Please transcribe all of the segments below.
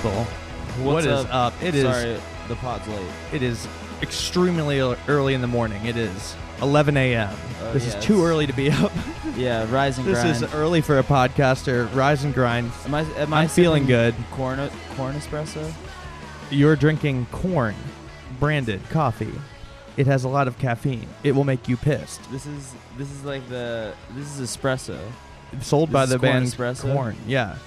people? What's What is up? Sorry, the pod's late. It is extremely early in the morning. It is 11 a.m. This is too early to be up. Yeah, rise and This grind. is early for a podcaster. Rise and grind. Am I'm feeling good. Corn espresso? You're drinking corn branded coffee. It has a lot of caffeine. It will make you pissed. This is espresso. Sold by This the is Corn band Espresso? Corn. Yeah.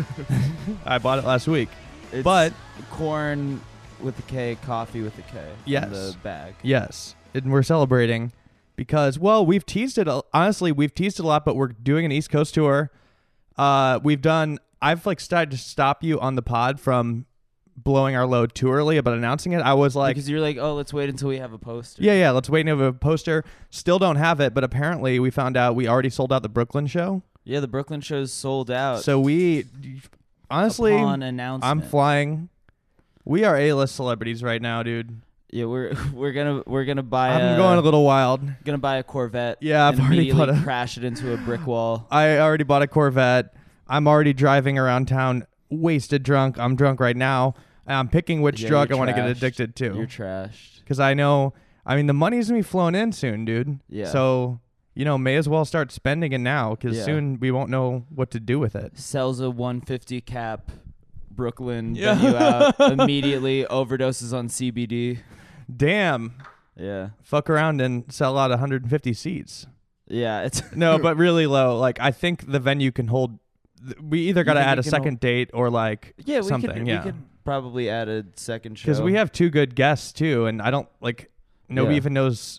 I bought it last week. It's But- corn with a K, coffee with a K. Yes. In the bag. Yes. And we're celebrating because, well, we've teased it. Honestly, we've teased it a lot, but we're doing an East Coast tour. I've started to stop you on the pod from blowing our load too early about announcing it. I was like, Because you're like, oh, let's wait until we have a poster. yeah, let's wait and have a poster. Still don't have it, but apparently we found out we already sold out the Brooklyn show. Yeah, the Brooklyn show's sold out. So we, honestly, upon announcement. I'm flying. We are A-list celebrities right now, dude. Yeah, we're gonna buy. I'm going a little wild. Gonna buy a Corvette. Yeah, I've and already immediately bought a- crash it into a brick wall. I already bought a Corvette. I'm already driving around town wasted drunk. I'm drunk right now. I'm picking which Yeah, drug I you're want to get trashed. addicted You're to. trashed. Because I know, the money's going to be flowing in soon, dude. Yeah. So, may as well start spending it now because Yeah. soon we won't know what to do with it. Sells a 150 cap. Brooklyn Yeah. venue out. Immediately overdoses on CBD. Damn. Yeah. Fuck around and sell out 150 seats. Yeah. It's No, but really low. Like, I think the venue can hold. We either got to think add it a can second date or like yeah. We something. could yeah. we could probably add a second show Because we have two good guests too, and I don't nobody Yeah. even knows.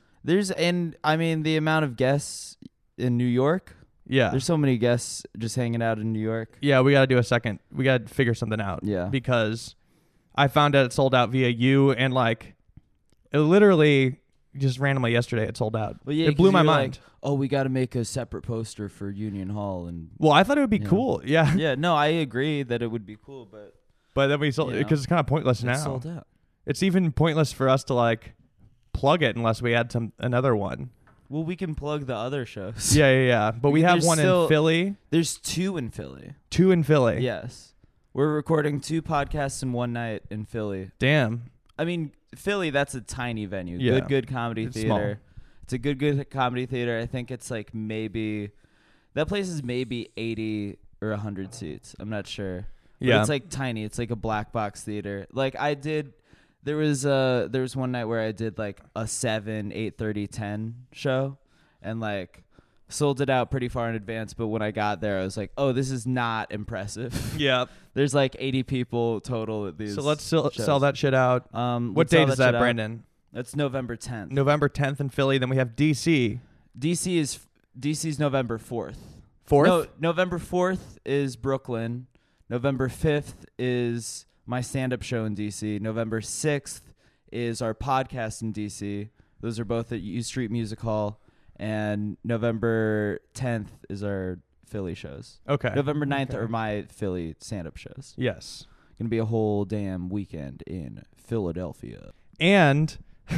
the amount of guests in New York. Yeah. There's so many guests just hanging out in New York. Yeah, we got to do a second. We got to figure something out. Yeah. Because I found out it sold out via you, and it literally just randomly yesterday it sold out. Well, yeah, it blew 'cause my you're mind. like, oh, we got to make a separate poster for Union Hall, and Well, I thought it would be Yeah. cool. Yeah. yeah, no, I agree that it would be cool, but But then we sold You know, because it's kind of pointless now. it's sold out. It's even pointless for us to plug it unless we add another one. Well, we can plug the other shows. Yeah. But we have There's one still- in Philly, There's 2 in Philly. 2 in Philly. Yes. We're recording 2 podcasts in one night in Philly. Damn. I mean, Philly, that's a tiny venue. Yeah. Good comedy It's theater. small. It's a good comedy theater. I think it's that place is maybe 80 or 100 seats. I'm not sure. But Yeah. it's tiny. It's like a black box theater. There was one night where I did a 7, 8:30, 10 show and sold it out pretty far in advance, but when I got there I was like, "Oh, this is not impressive." Yeah. There's 80 people total at these. So let's sell shows. that shit out. What What date is that, Brandon? That's November 10th. November 10th in Philly. Then we have DC. DC's November 4th. 4th? No, November 4th is Brooklyn. November 5th is my stand-up show in DC. November 6th is our podcast in DC. Those are both at U Street Music Hall. And November 10th is our Philly shows. Okay. November 9th are my Philly stand-up shows. Yes. Gonna be a whole damn weekend in Philadelphia. And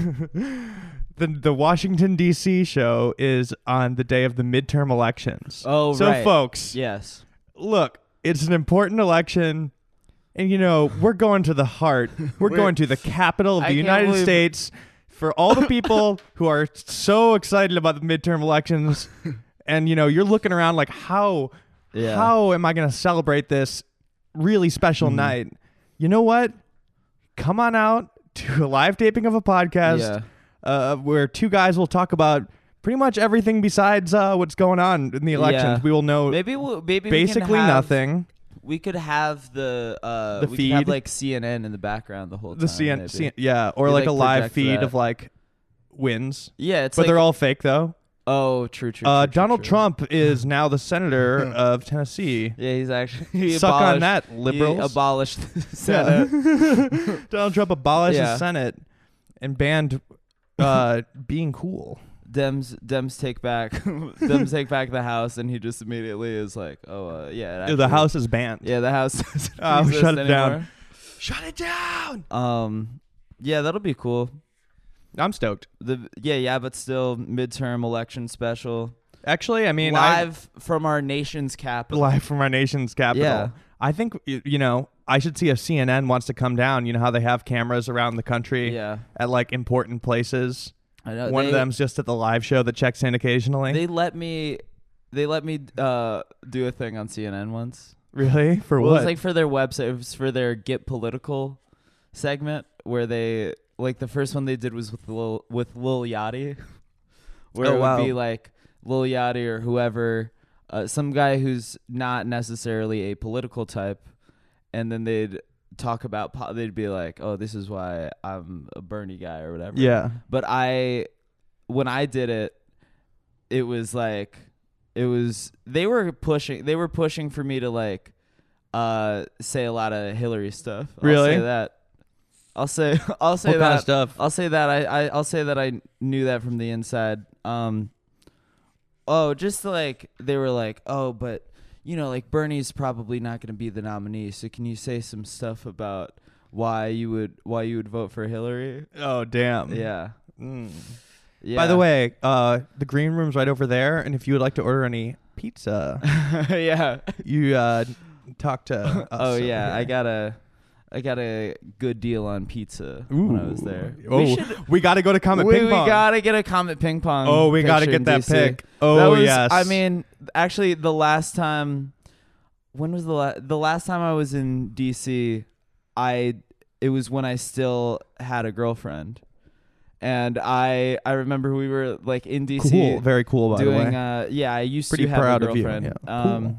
the Washington, D.C. show is on the day of the midterm elections. Oh, so right. folks, Yes. look, it's an important election. And, we're going to the heart. We're going to the capital of I the can't United believe- States for all the people who are so excited about the midterm elections. And, you're looking around how am I going to celebrate this really special night? You know what? Come on out to a live taping of a podcast where 2 guys will talk about pretty much everything besides what's going on in the elections. Yeah. We will know Maybe basically we can have, nothing. We could have the we feed. could have CNN in the background the whole time. The maybe. yeah, or We, a live project feed that. of wins. Yeah, it's But they're all fake though. oh, true. Donald true. Trump is now the senator of Tennessee. Yeah, he's actually he Suck on abolished- that, liberals. He abolished the Senate. Yeah. Donald Trump abolished Yeah. the Senate and banned being cool. Dems take back the House, and he just immediately is like, oh yeah, it The actually- House is banned. Yeah, the House doesn't Oh, exist shut it down. anymore. Shut it down. Yeah, that'll be cool. I'm stoked. But still, midterm election special. Actually, I mean, Live from our nation's capital. live from our nation's capital. Yeah. I think I should see if CNN wants to come down. You know how they have cameras around the country Yeah. at like important places. I know. One of them's just at the live show that checks in occasionally. They let me do a thing on CNN once. Really? For Well, what? it was like for their website. It was for their Get Political segment where they like the first one they did was with Lil Yachty, where it would be like Lil Yachty or whoever, some guy who's not necessarily a political type, and then they'd talk about they'd be like, oh, this is why I'm a Bernie guy or whatever. Yeah. But when I did it, it was like they were pushing for me to like say a lot of Hillary stuff. Really? I'll say that. What kind of stuff? I'll say that I'll say that I knew that from the inside. Just like they were like, oh, but you know, like Bernie's probably not going to be the nominee. So can you say some stuff about why you would vote for Hillary? Oh, damn. Yeah. Yeah. By the way, the green room's right over there, and if you would like to order any pizza, yeah, you talk to us. Oh yeah, here. I got a good deal on pizza when I was there. We got to go to Comet Ping Pong. We got to get a Comet Ping Pong. Oh, we got to picture get that in DC. pic. Oh, yes. I mean, actually, the last time, when was the last time I was in DC? It was when I still had a girlfriend. And I remember we were like in DC. Cool, very cool. By doing, the way, yeah, I used pretty to have proud a girlfriend. of you. Yeah. Cool.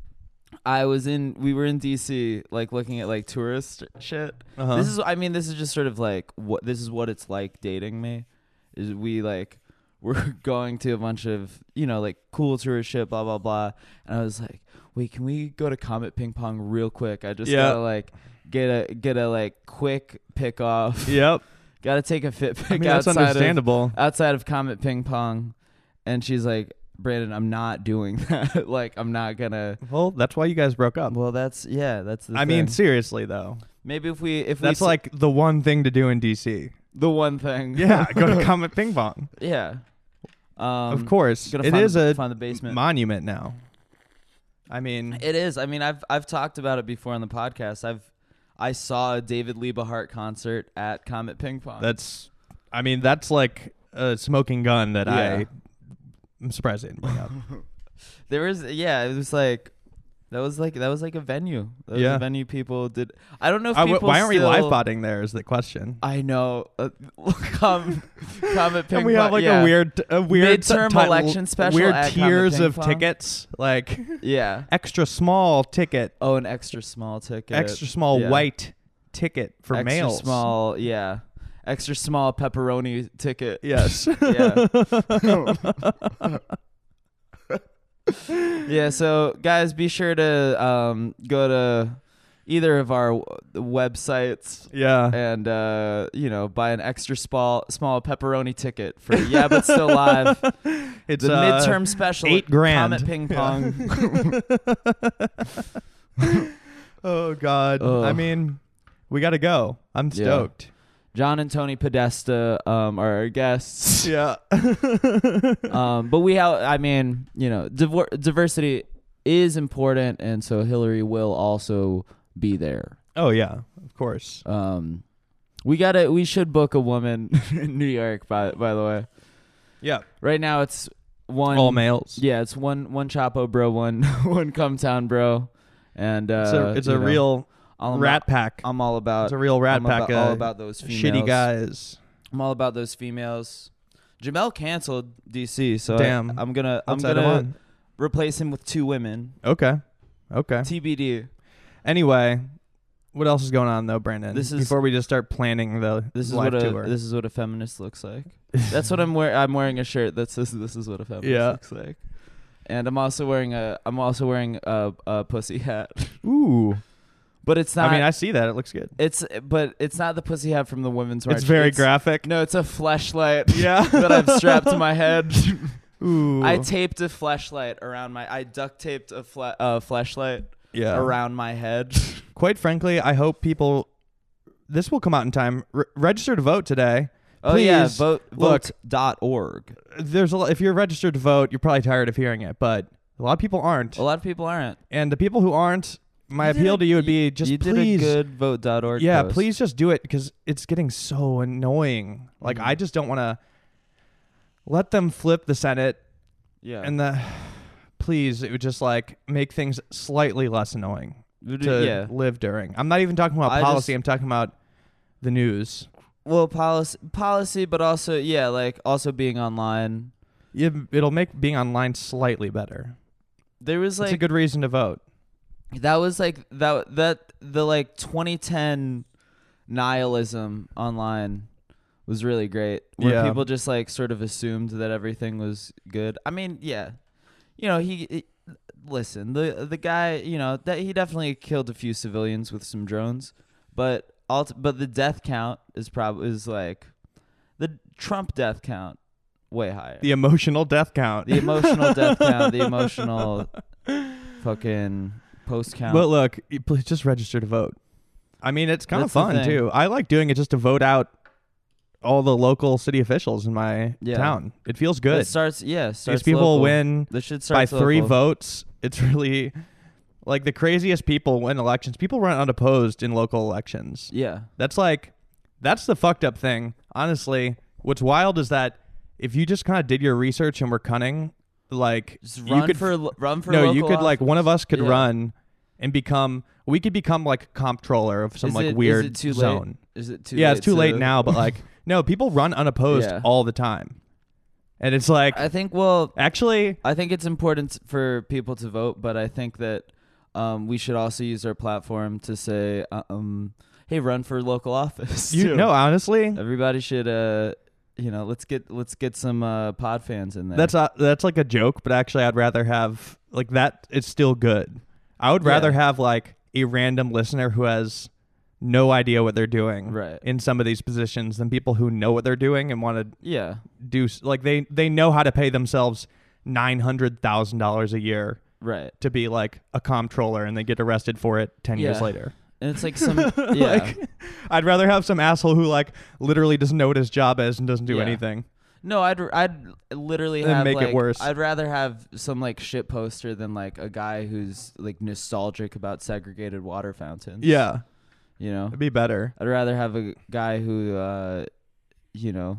We were in DC, like looking at like tourist shit. Uh-huh. This is just sort of like what it's like dating me. Is we're going to a bunch of, you know, like cool tourist shit, blah blah blah. And I was like, wait, can we go to Comet Ping Pong real quick? I just gotta like get a like quick pick off. Yep. Got to take a fit pic that's understandable. outside of Comet Ping Pong. And she's like, Brandon, I'm not doing that. Like, I'm not going to. Well, that's why you guys broke up. Well, that's the thing. I mean, seriously, though. Maybe if that's like the one thing to do in D.C. The one thing. Yeah, go to Comet Ping Pong. Yeah. Of course. It is find the basement. Monument now. I mean. It is. I mean, I've talked about it before on the podcast. I saw a David Liebehart concert at Comet Ping Pong. That's like a smoking gun that I'm surprised they didn't bring up. It was like that was like a venue. That was a venue people did. I don't know if people why aren't we live botting there is the question. I know. Comet Ping Pong. And we have like a weird midterm election special. Weird at tiers Comet of Ping Pong. tickets, like yeah, extra small ticket. Oh, an extra small ticket. Extra small white ticket for extra males. Small, yeah. Extra small pepperoni ticket. Yes. Yeah. Yeah. So guys, be sure to go to either of our websites. Yeah. And buy an extra small pepperoni ticket for but still live. It's the midterm special. $8,000. Comet Ping Pong. Oh God. I mean, we got to go. I'm stoked. John and Tony Podesta are our guests. Yeah. But diversity is important, and so Hillary will also be there. Oh yeah, of course. We should book a woman in New York, by the way. Yeah. Right now it's one all males. Yeah, it's one Chapo bro, one Come Town bro. And it's a real rat pack. I'm all about. It's a real rat pack. All about those females. Shitty guys. I'm all about those females. Jamel canceled DC, so damn. I'm gonna replace him with 2 women. Okay. TBD. Anyway, what else is going on though, Brandon? Before we just start planning the live tour. This is what a feminist looks like. That's what I'm wearing. I'm wearing a shirt that says "This is what a feminist looks like," and I'm also wearing a pussy hat. Ooh. But it's not. I mean, I see that. It looks good. It's not the pussy hat from the women's march. It's very graphic. No, it's a fleshlight. Yeah. That I've strapped to my head. Ooh. I taped a fleshlight around I duct taped a fleshlight around my head. Quite frankly, I hope people. This will come out in time. Register to vote today. Oh Please, yeah, vote.org. There's if you're registered to vote, you're probably tired of hearing it, but a lot of people aren't. A lot of people aren't. And the people who aren't, my appeal to you would be just you please. did a good vote.org Yeah, post. please just do it because it's getting so annoying. Like, I just don't want to let them flip the Senate. Yeah. And please, it would just like make things slightly less annoying to live during. I'm not even talking about policy. I'm talking about the news. Well, policy, but also, like also being online. It'll make being online slightly better. There was like it's a good reason to vote. That was like the like 2010 nihilism online was really great. Where people just like sort of assumed that everything was good. I mean, yeah. You know, he listen, the guy, you know, that he definitely killed a few civilians with some drones, but the death count is like the Trump death count way higher. The emotional death count. The emotional death count, the emotional fucking post count. But look, please just register to vote. I mean, it's kind of That's the fun thing. too. I like doing it just to vote out all the local city officials in my town. It feels good. It starts These people local. win This should by start 3 local. votes. It's really like the craziest people win elections. People run unopposed in local elections. Yeah. That's the fucked up thing. Honestly, what's wild is that if you just kind of did your research and were cunning, like Just you run could for no, local you could like one of us could Yeah. run and we could become like comptroller of some Is like it- weird is it too zone. late? Is it too Yeah, late? it's too late to- now, but like no, people run unopposed Yeah. all the time. And it's like I think actually it's important for people to vote, but I think that we should also use our platform to say hey, run for local office. too. honestly, Everybody should let's get some pod fans in there. that's like a joke, but actually I'd rather have like that. It's still good. I would rather have like a random listener who has no idea what they're doing Right. in some of these positions than people who know what they're doing and want to do like they know how to pay themselves $900,000 a year right. to be like a comptroller and they get arrested for it 10 years Yeah. later. And it's like some Like, I'd rather have some asshole who like literally doesn't know what his job is and doesn't do Yeah. anything. No, I'd literally And have make it like, worse. I'd rather have some like shit poster than like a guy who's like nostalgic about segregated water fountains. Yeah, You know, it'd be better. I'd rather have a guy who, you know,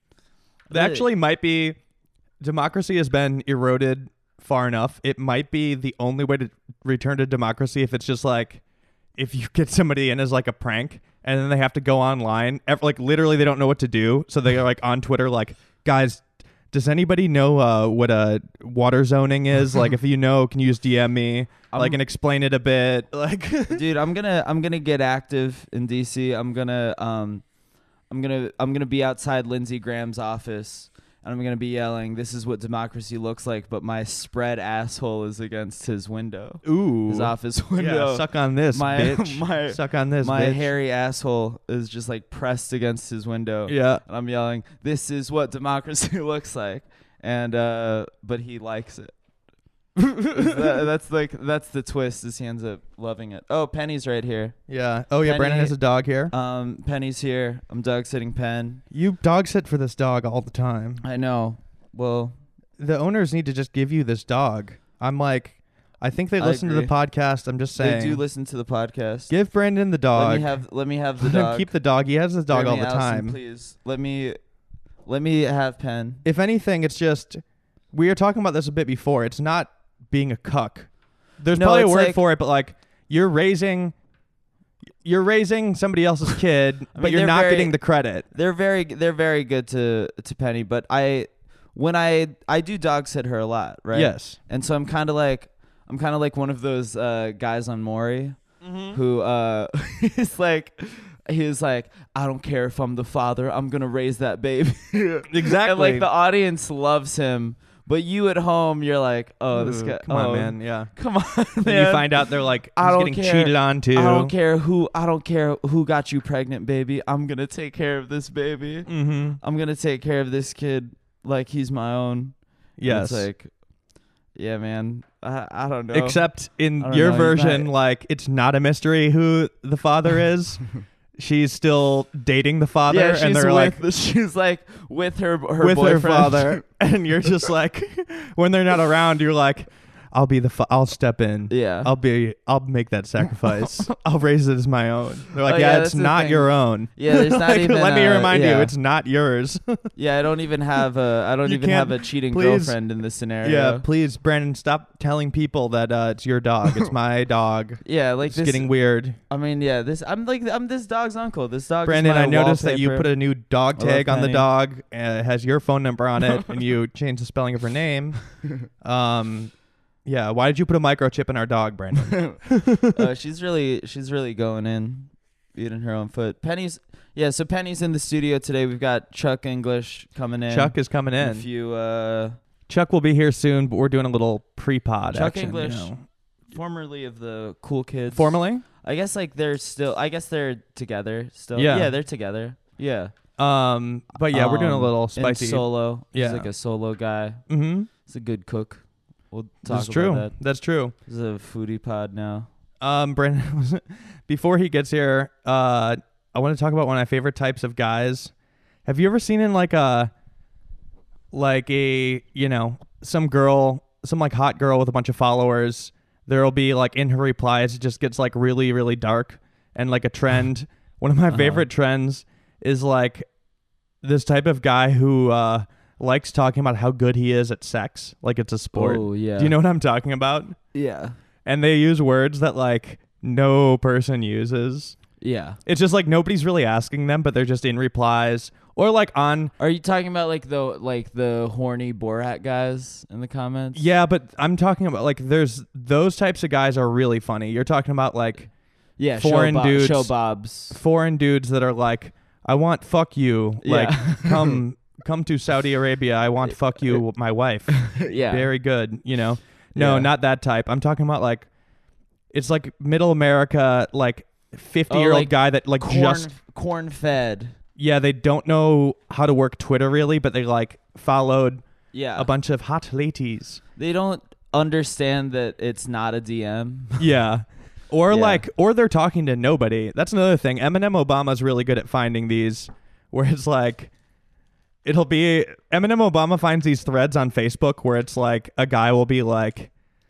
That actually might be. Democracy has been eroded far enough. It might be the only way to return to democracy if it's just like if you get somebody in as like a prank and then they have to go online, like literally they don't know what to do, so they're like on Twitter like, guys, does anybody know what water zoning is? Like, if you know, can you just DM me like and explain it a bit? Like, dude, I'm gonna get active in DC. I'm gonna be outside Lindsey Graham's office, and I'm gonna be yelling, "This is what democracy looks like," but my spread asshole is against his window. ooh, His office window. yeah, suck on this, My- bitch. Suck on this, My bitch. hairy asshole is just like pressed against his window. Yeah. And I'm yelling, "This is what democracy looks like," and but he likes it. That's the twist. Is he ends up loving it. Oh, Penny's right here. Yeah. Oh, yeah. Penny- Brandon has a dog here. Penny's here. I'm dog sitting Pen. You dog sit for this dog all the time. I know. Well, The owners need to just give you this dog. I'm like, I think they I listen to the agree. podcast. I'm just saying. they do listen to the podcast. Give Brandon the dog. Let me have the Let him dog. keep the dog. He has the dog all Jeremy the Allison, time. please let me have Pen. If anything, it's just we were talking about this a bit before. It's not being a cuck. There's No, probably a it's word like- for it, but like you're raising somebody else's kid, but you're they're not very- getting the credit. They're very good to Penny, but I do dog sit her a lot, right? Yes. And so I'm kind of like one of those guys on Maury who is like he's like, I don't care if I'm the father, I'm gonna raise that baby. Exactly. And like the audience loves him, but you at home, you're like, oh, this guy. Come on, man. Yeah. Come on, man. Then you find out they're like, I he's don't getting care. cheated on too. I don't care who got you pregnant, baby. I'm gonna take care of this baby. Mm-hmm. I'm gonna take care of this kid like he's my own. And Yes. it's like, yeah, man. I don't know. Except I in don't your know, version, you like it's not a mystery who the father is. She's still dating the father, yeah, she's and they're like she's like with her with boyfriend. her father, and you're just like, when they're not around, you're like, I'll step in. Yeah. I'll make that sacrifice. I'll raise it as my own. They're like, Oh, yeah, yeah, it's that's the not thing. your own. Yeah, there's not Like, even. let me remind you, yeah. it's not yours. Yeah, I don't even have You have can't- a cheating please- girlfriend in this scenario. Yeah, please, Brandon, stop telling people that it's your dog. It's my dog. Yeah, like It's this. getting weird. I mean, yeah, I'm this dog's uncle. This dog. Brandon, is my I noticed that you wallpaper. put a new dog I love tag on the Penny. dog. It has your phone number on it, and you changed the spelling of her name. Yeah, why did you put a microchip in our dog, Brandon? She's really going in, eating her own foot. Penny's in the studio today. We've got Chuck English coming in. Chuck is coming in. If you Chuck will be here soon, but we're doing a little pre-pod Chuck action. English, You know. formerly of the Cool Kids. Formally? I guess they're together still. Yeah. Yeah, they're together. Yeah. But yeah, we're doing a little and spicy. solo. Yeah. He's like a solo guy. Mm-hmm. He's a good cook. We'll talk That's about true. that. That's true. This is a foodie pod now. Brandon, before he gets here, I want to talk about one of my favorite types of guys. Have you ever seen in like a some girl, some like hot girl with a bunch of followers? There'll be like in her replies, it just gets like really, really dark and like a trend. One of my favorite trends is like this type of guy who likes talking about how good he is at sex, like it's a sport. Oh yeah. Do you know what I'm talking about? Yeah. And they use words that like no person uses. Yeah. It's just like nobody's really asking them, but they're just in replies or like on. Are you talking about like the horny Borat guys in the comments? Yeah, but I'm talking about like there's those types of guys are really funny. You're talking about like Yeah. foreign dudes. Show Bobs. foreign dudes that are like, I want fuck you. Like Yeah. come to Saudi Arabia. I want fuck you, my wife. Yeah. Very good. You know, no, Yeah. not that type. I'm talking about like, it's like middle America, like 50-year-old like guy that like corn fed. Yeah, they don't know how to work Twitter really, but they like followed Yeah. a bunch of hot ladies. They don't understand that it's not a DM. Yeah. Or Yeah. or they're talking to nobody. That's another thing. Eminem Obama's really good at finding these where it's like, it'll be Eminem Obama finds these threads on Facebook where it's like a guy will be like,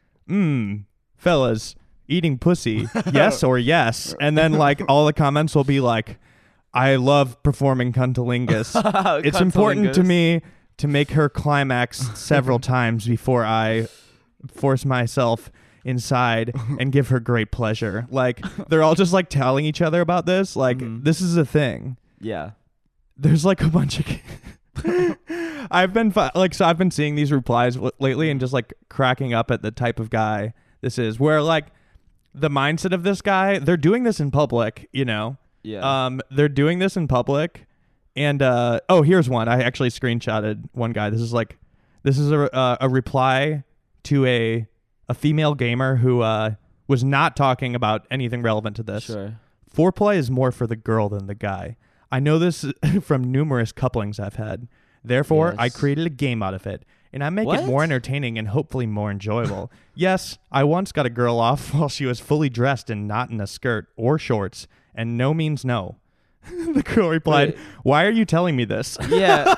fellas, eating pussy, yes or yes. And then like all the comments will be like, I love performing cunnilingus. It's important to Cunnilingus. me to make her climax several times before I force myself inside and give her great pleasure. Like they're all just like telling each other about this. Like this is a thing. Yeah. There's like a bunch of I've been seeing these replies lately and just like cracking up at the type of guy this is, where like the mindset of this guy, they're doing this in public, you know. Yeah. They're doing this in public, and here's one. I actually screenshotted one guy. This is a reply to a female gamer who was not talking about anything relevant to this. Sure. Foreplay is more for the girl than the guy. I know this from numerous couplings I've had. Therefore, I Yes. created a game out of it, and I make it What? more entertaining and hopefully more enjoyable. Yes, I once got a girl off while she was fully dressed and not in a skirt or shorts, and no means no. The girl replied, Wait. "Why are you telling me this?" Yeah.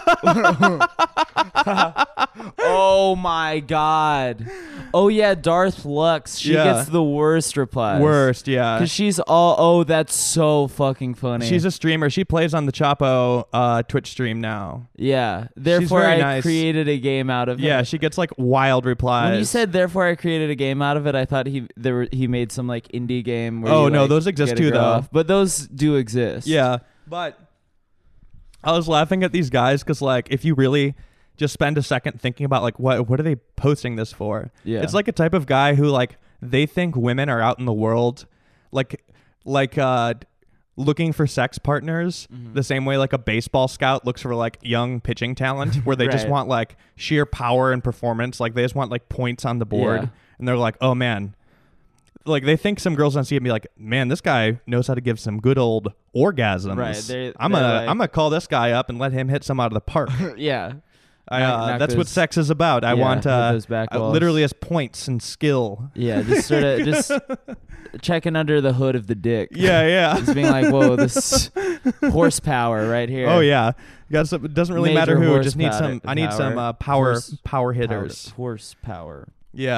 Oh my God. Oh yeah, Darth Lux. She Yeah. gets the worst replies. Worst, yeah. Because she's all, oh, that's so fucking funny. She's a streamer. She plays on the Chapo Twitch stream now. Yeah. Therefore, very I nice. created a game out of it. Yeah, she gets like wild replies. When you said therefore I created a game out of it, I thought he made some like indie game. Where Oh, you, no, like, those exist get a too, girl though. off. But those do exist. Yeah, but I was laughing at these guys because, like, if you really just spend a second thinking about, like, what are they posting this for? Yeah. It's like a type of guy who, like, they think women are out in the world, like looking for sex partners the same way, like, a baseball scout looks for, like, young pitching talent where they just Right. want, like, sheer power and performance. Like, they just want, like, points on the board. Yeah. And they're like, oh, man. Like, they think some girls on see it and be like, man, this guy knows how to give some good old orgasms. Right, they're I'm like- gonna call this guy up and let him hit some out of the park. Yeah. Knock That's what those- sex is about. I yeah, want hit those back walls. literally as points and skill. Yeah. Just sort of just checking under the hood of the dick. Yeah, yeah. Just being like, whoa, this horsepower right here. Oh yeah. It doesn't really Major matter who. Just need horsepower- some. I need some power. power Horse- power hitters. Horsepower. Yeah.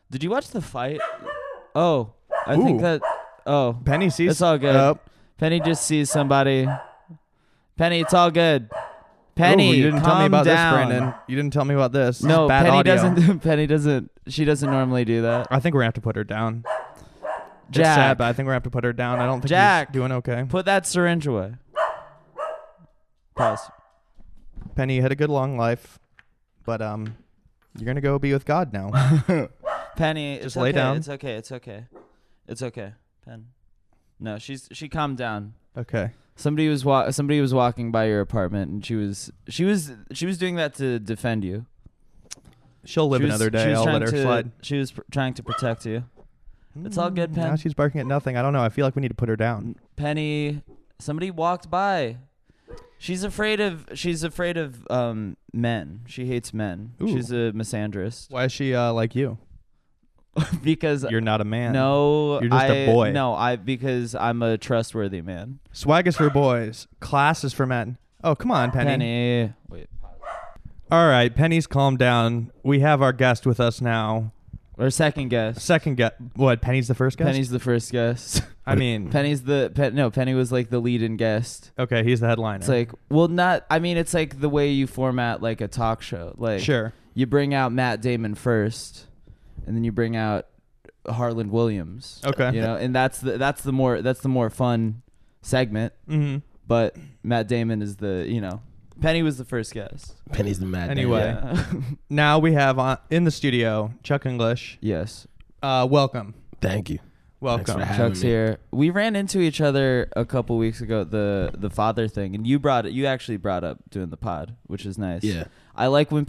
Did you watch the fight? Oh, I Ooh. think that. Oh, Penny sees. it's all good. Penny just sees somebody. Penny, it's all good. Penny, you didn't tell me about down. this, Brandon. You didn't tell me about this. No, Bad Penny audio. doesn't. Penny doesn't. She doesn't normally do that. I think we're gonna have to put her down. It's Jack, sad, but I think we're gonna have to put her down. I don't think Jack. she's doing okay. put that syringe away. Pause. Penny, you had a good long life, but you're gonna go be with God now. Penny, Just it's lay okay. down. It's okay. It's okay. It's okay. Pen. No, she calmed down. Okay. Somebody was walking by your apartment, and she was doing that to defend you. She'll live She was- another she day. was I'll trying let her to- slide. She was trying to protect you. It's all good, Pen. Now she's barking at nothing. I don't know. I feel like we need to put her down. Penny, somebody walked by. She's afraid of men. She hates men. Ooh. She's a misandrist. Why is she like you? Because You're not a man. no, You're just a boy. No, because I'm a trustworthy man. Swag is for boys. Class is for men. Oh, come on, Penny. Wait. All right, Penny's calmed down. We have our guest with us now. Our second guest. Second guest. What? Penny's the first guest. Penny's the first guest. I mean, Penny was like the lead-in guest. okay, he's the headliner. It's like, well, not. I mean, it's like the way you format like a talk show. Like, sure. you bring out Matt Damon first, and then you bring out Harland Williams. Okay. You know, and that's the more fun segment. Mm-hmm. But Matt Damon is Penny was the first guest. Penny's the mad. Anyway. Yeah. Now we have in the studio Chuck English. Yes. Welcome. Thank you. Welcome. Thanks for having Chuck's me. here. We ran into each other a couple weeks ago at the father thing, and you actually brought up doing the pod, which is nice. Yeah. I like when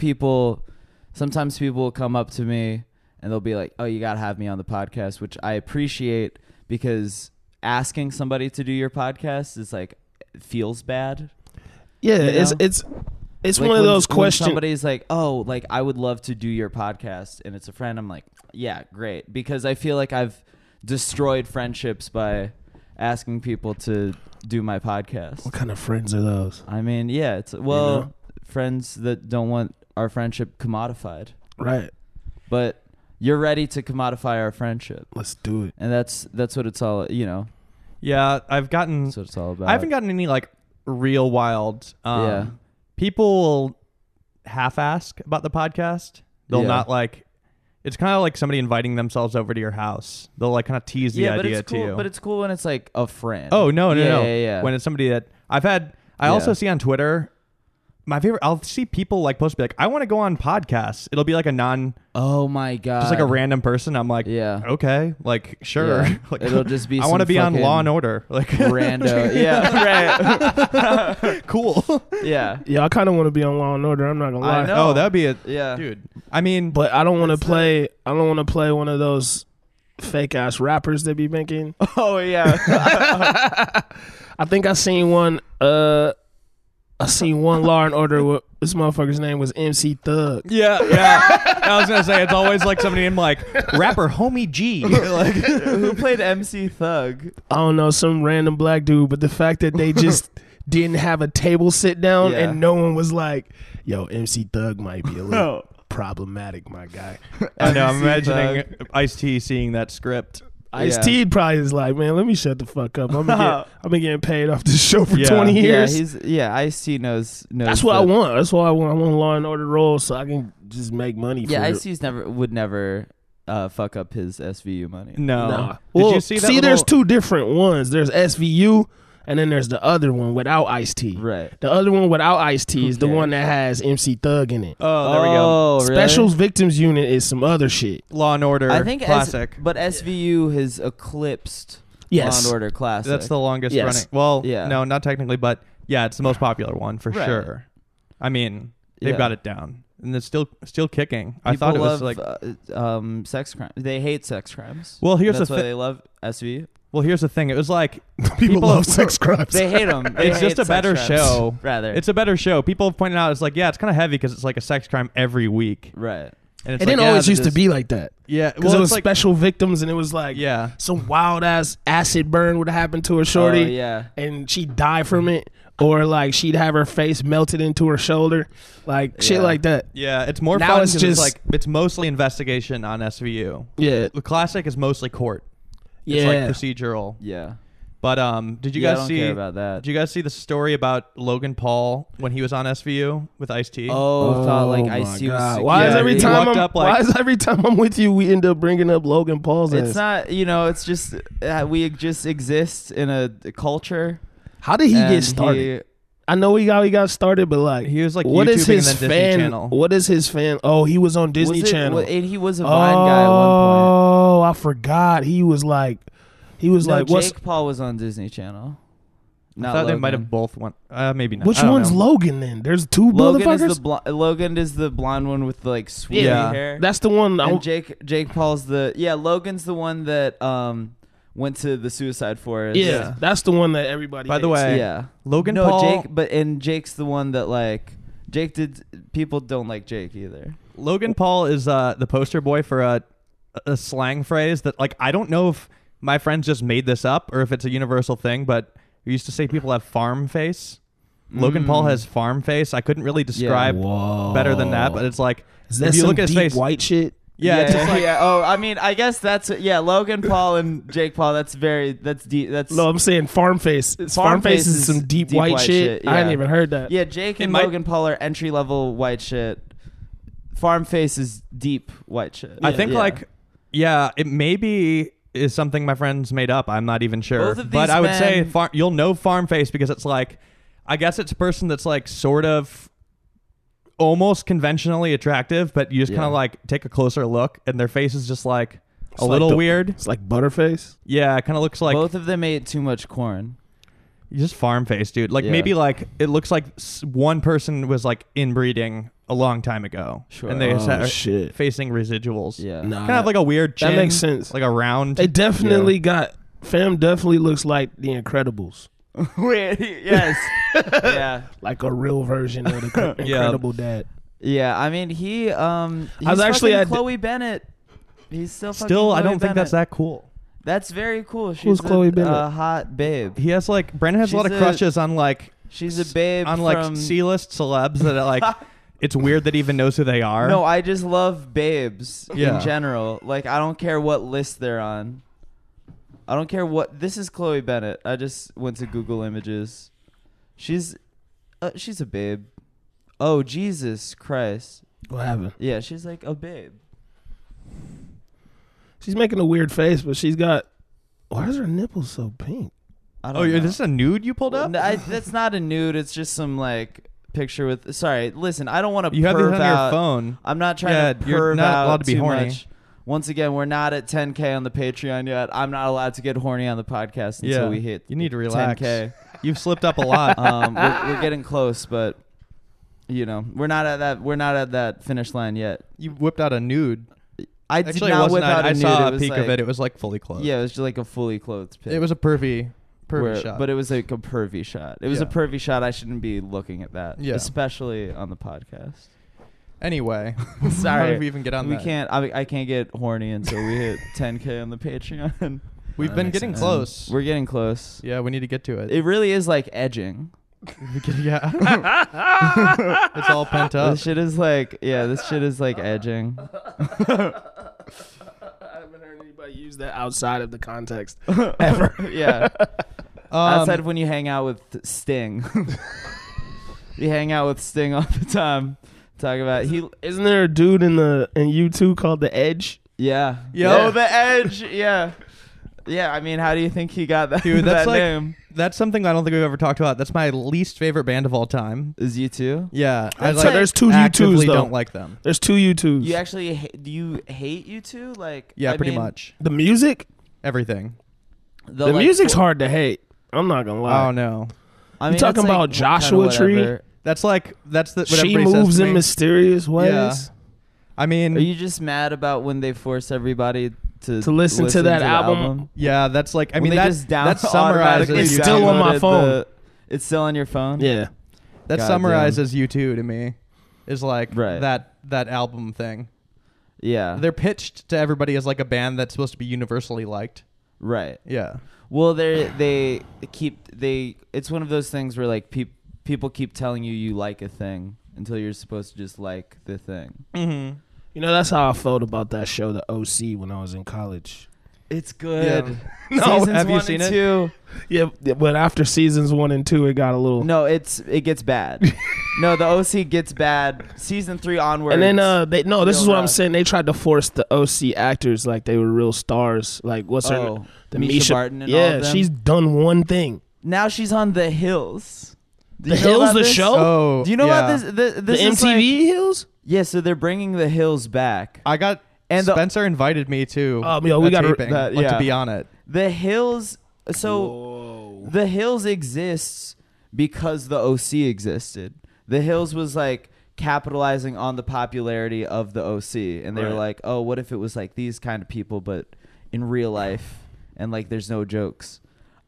sometimes people will come up to me and they'll be like, "Oh, you gotta have me on the podcast," which I appreciate because asking somebody to do your podcast is like feels bad. Yeah, You know? it's Like one of those when questions. somebody's like, "Oh, like I would love to do your podcast," and it's a friend. I'm like, "Yeah, great," because I feel like I've destroyed friendships by asking people to do my podcast. What kind of friends are those? I mean, yeah, it's friends that don't want our friendship commodified, Right. but you're ready to commodify our friendship, Let's do it. and that's what it's all. Yeah, I've gotten. That's what it's all about. I haven't gotten any like real wild. Yeah. People will half ask about the podcast. They'll Yeah. not like. It's kind of like somebody inviting themselves over to your house. They'll like kind of tease the but idea it's to cool. you. But it's cool when it's like a friend. Oh no. Yeah. When it's somebody that I've had, I also see on Twitter. My favorite. I'll see people like post be like, "I want to go on podcasts." It'll be like a Oh my god. just like a random person. I'm like, Yeah. okay, like sure. Yeah. Like, It'll just be I want to some be on fucking Law and Order. Like rando. Yeah. Right. cool. Yeah. Yeah, I kind of want to be on Law and Order. I'm not gonna lie. I know. Oh, that'd be a Yeah. dude. I mean, But I don't want to That's play. I don't want to play one of those fake ass rappers they be making. Oh yeah. I think I seen one. I seen one Law and Order. With, this motherfucker's name was MC Thug. yeah. I was gonna say it's always like somebody in like rapper Homie G. Like, Who played MC Thug? I don't know, some random black dude. But the fact that they just didn't have a table sit down Yeah. and no one was like, "Yo, MC Thug might be a little problematic, my guy." I know. I'm MC imagining Ice-T seeing that script. Ice-T probably is like, "Man, let me shut the fuck up. I've been getting paid off this show for Yeah. 20 years." Ice-T knows That's what I want. That's what I want. I want Law and Order roles so I can just make money. Yeah, for it. Ice-T's would never fuck up his SVU money. No. Nah. Did Well, you see that? there's little- two different ones. There's SVU, and then there's the other one without Ice-T. Right. The other one without Ice-T Who is the cares? one that has MC Thug in it. Oh, there we go. Really? Specials Victims Unit is some other shit. Law and Order. I think classic. but SVU has eclipsed Yes. Law and Order Classic. That's the longest Yes. running. Well, Yeah. no, not technically, but yeah, it's the most popular one for Right. sure. I mean, they've Yeah. got it down, and it's still kicking. I People thought it was love, like. sex crimes. They hate sex crimes. Well, here's That's the why thi- they love SVU. Well, here's the thing. It was like People love sex crimes. They hate them. It's just a better show. Rather, it's a better show. People have pointed out it's like, yeah, it's kind of heavy because it's like a sex crime every week, right. and it's It like, didn't yeah, always that used to is- be like that. Yeah, Because well, it it's was like, Special Victims, and it was like yeah, some wild ass acid burn would happen to a shorty, Oh, yeah. and she died from it. or like she'd have her face melted into her shoulder, like shit Yeah. like that. Yeah, it's more Now fun it's 'cause just- like it's mostly investigation on SVU. Yeah, The classic is mostly court. yeah. It's like procedural. Yeah. But did you Yeah, I guys don't see care about that. Did you guys see the story about Logan Paul when he was on SVU with Ice-T? Oh, thought like my Ice-T was God. sick. Why is Yeah, every he time walked I'm up like- why is every time I'm with you we end up bringing up Logan Paul's It's ass? not, it's just we just exist in a culture. How did he and get started? I know he got started, but like He was like what is YouTubing his and then Disney fan? Channel. What is his fan? Oh, he was on Disney Channel. And he was a Vine guy at one point. Oh, I forgot. He was like No, what's Jake Paul was on Disney Channel. I Not thought they Logan. might have both won. Maybe not. which I don't one's know. Logan then? There's two Logan motherfuckers. is the blonde one with the like sweet Yeah. hair. That's the one. And Jake Paul's Logan's the one that went to the Suicide Forest. yeah, that's the one that everybody. By the hates. way, Yeah. Logan No, Paul. Jake's the one that like Jake did. People don't like Jake either. Logan Paul is the poster boy for a slang phrase that like I don't know if my friends just made this up or if it's a universal thing, but we used to say people have farm face. Logan Paul has farm face. I couldn't really describe Whoa. better than that, but it's like Is that if you some look at his deep face, white shit? yeah, it's just like Oh, I mean, I guess that's Logan Paul and Jake Paul. That's deep. That's No, I'm saying farm face. Farm face is some deep white shit. I hadn't even heard that. Yeah, Jake and might- Logan Paul are entry level white shit. Farm face is deep white shit. I think Yeah. like it maybe is something my friends made up. I'm not even sure. Both of But these I would say men- you'll know farm face because it's like I guess it's a person that's like sort of almost conventionally attractive, but you just Yeah. kind of like take a closer look and their face is just like It's a like little the- weird. It's like Butterface. Yeah, it kind of looks like both of them ate too much corn. just farm face, dude. Like Yeah. maybe like it looks like one person was like inbreeding a long time ago. Sure. And they Oh, are shit. facing residuals. Yeah. Nah, Kind of like a weird chin. that makes sense. Like a round. They definitely got fam. Definitely looks like The Incredibles, Wait, yes. Yeah. like a real version of the Incredible Dad. Yeah, I mean he's was actually fucking at- Chloe Bennett. He's still fucking Still, I Chloe don't think that's Bennett. that cool. That's very cool. She's Who's Chloe Bennett? a hot babe. He has like Brandon has a lot of She's a- crushes on like She's a babe on like from C-list celebs that are like it's weird that he even knows who they are. No, I just love babes Yeah. in general. Like I don't care what list they're on. I don't care what. This is Chloe Bennett. I just went to Google Images. She's a babe. Oh Jesus Christ! What happened? Yeah, she's like a babe. She's making a weird face, but she's got. Why is her nipples so pink? I don't Oh, know. is this a nude you pulled up? No, that's not a nude. It's just some like picture with. Sorry, listen. I don't want to. You have these on your out. phone. I'm not trying Yeah, to you're perv not out allowed to be too horny. much. Once again, we're not at 10K on the Patreon yet. I'm not allowed to get horny on the podcast until Yeah, we hit. you need to relax. 10K. You've slipped up a lot. We're getting close, but we're not at that finish line yet. You whipped out a nude. I did Actually, it not wasn't. whip out a I nude. saw It a was peek like, of it. It was like fully clothed. Yeah, it was just like a fully clothed pic. It was a pervy shot. But it was like a pervy shot. It was a Yeah. pervy shot. I shouldn't be looking at that, Yeah. especially on the podcast. Anyway, Sorry. how did we even get on We that? can't. I can't get horny until we hit 10K on the Patreon. We've That been makes getting sense. close. We're getting close. Yeah, we need to get to it. It really is like edging. Yeah. It's all pent up. This shit is like, this shit is like edging. I haven't heard anybody use that outside of the context ever. Yeah. Outside of when you hang out with Sting. You hang out with Sting all the time. Talk about Isn't there a dude in U2 called The Edge? yeah. Yeah. Oh, the Edge. Yeah. Yeah, I mean, how do you think he got that, Dude, that's that like name? that's something I don't think we've ever talked about. That's my least favorite band of all time. Is U2? Yeah, I So there's two actively U2s though. don't like them. There's two U2s. You actually do you hate U2? Like Yeah, I pretty mean, much The music? everything. The like, music's hard to hate. I'm not gonna lie. Oh no, I You mean, talking it's, like, about Joshua kinda Tree? whatever. that's the what She everybody says moves to in me. mysterious ways. Yeah. I mean, Are you just mad about when they force everybody to listen to that the album? yeah, that's like I When mean they that just that summarizes automatically It's U2. still on my downloaded phone. It's still on your phone. Yeah. That Goddamn. summarizes U2 to me. Is like Right. that album thing. Yeah. They're pitched to everybody as like a band that's supposed to be universally liked. Right. Yeah. Well, it's one of those things where like people keep telling you like a thing until you're supposed to just like the thing. Mm-hmm. You know, that's how I felt about that show, The OC, when I was in college. It's good. No, Seasons have you 1 seen and it? 2. Yeah, but after seasons 1 and 2, it got a little. No, it gets bad. No, the OC gets bad. Season 3 onwards. And then this is what I'm rough. saying. They tried to force the OC actors like they were real stars. Like what's her? The Misha Barton and all yeah, of them? she's done one thing. Now she's on The Hills. Do The you know Hills, about the this? show. Oh, Do you know yeah. about this? The This is MTV Hills. Yeah, so they're bringing The Hills back. I got And Spencer invited me to. Yo, we a gotta- taping, that- like, yeah. to be on it. The Hills. So Whoa. The Hills exists because the OC existed. The Hills was like capitalizing on the popularity of the OC, and they were Right. like, "Oh, what if it was like these kind of people, but in real life, and like there's no jokes."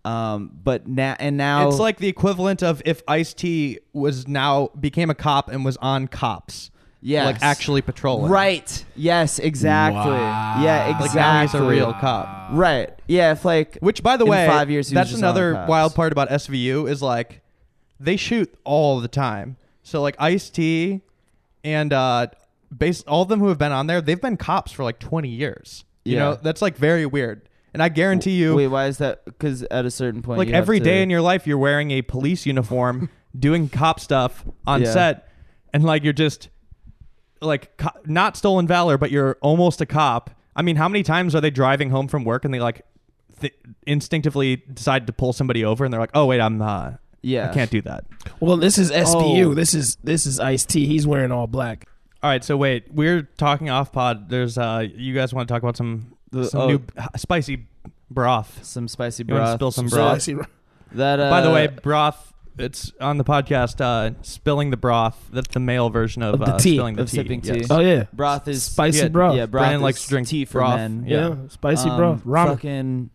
But now It's like the equivalent of if Ice-T became a cop and was on Cops. yes, Like actually patrolling. right? Yes, exactly. Wow. Yeah, exactly. Like now he's a real cop. Right? Yeah, if like Which, by the in way, 5 years he was that's just on another Cops. wild part about SVU is like they shoot all the time. So like Ice-T and all of them who have been on there, they've been cops for like 20 years. You Yeah. know, that's like very weird. And I guarantee you, Wait, why is that? Because at a certain point, like you have every to- day in your life, you're wearing a police uniform, doing cop stuff on Yeah. set, and like you're just like not stolen valor, but you're almost a cop. I mean, how many times are they driving home from work and they like instinctively decide to pull somebody over and they're like, oh wait, I can't do that. Well, this is SVU. Oh. This is Ice-T. He's wearing all black. All right, so wait, we're talking off pod. There's you guys want to talk about some new spicy broth? some spicy You want to broth. spill some some broth? sauce. That By the way, broth. It's on the podcast. Spilling the broth. That's the male version of the tea. spilling the Of tea. sipping tea. Yes. Oh yeah, broth is spicy yeah, broth. Yeah, broth Brandon is likes to drink tea for broth. men. yeah, spicy broth. Ramen. Fucking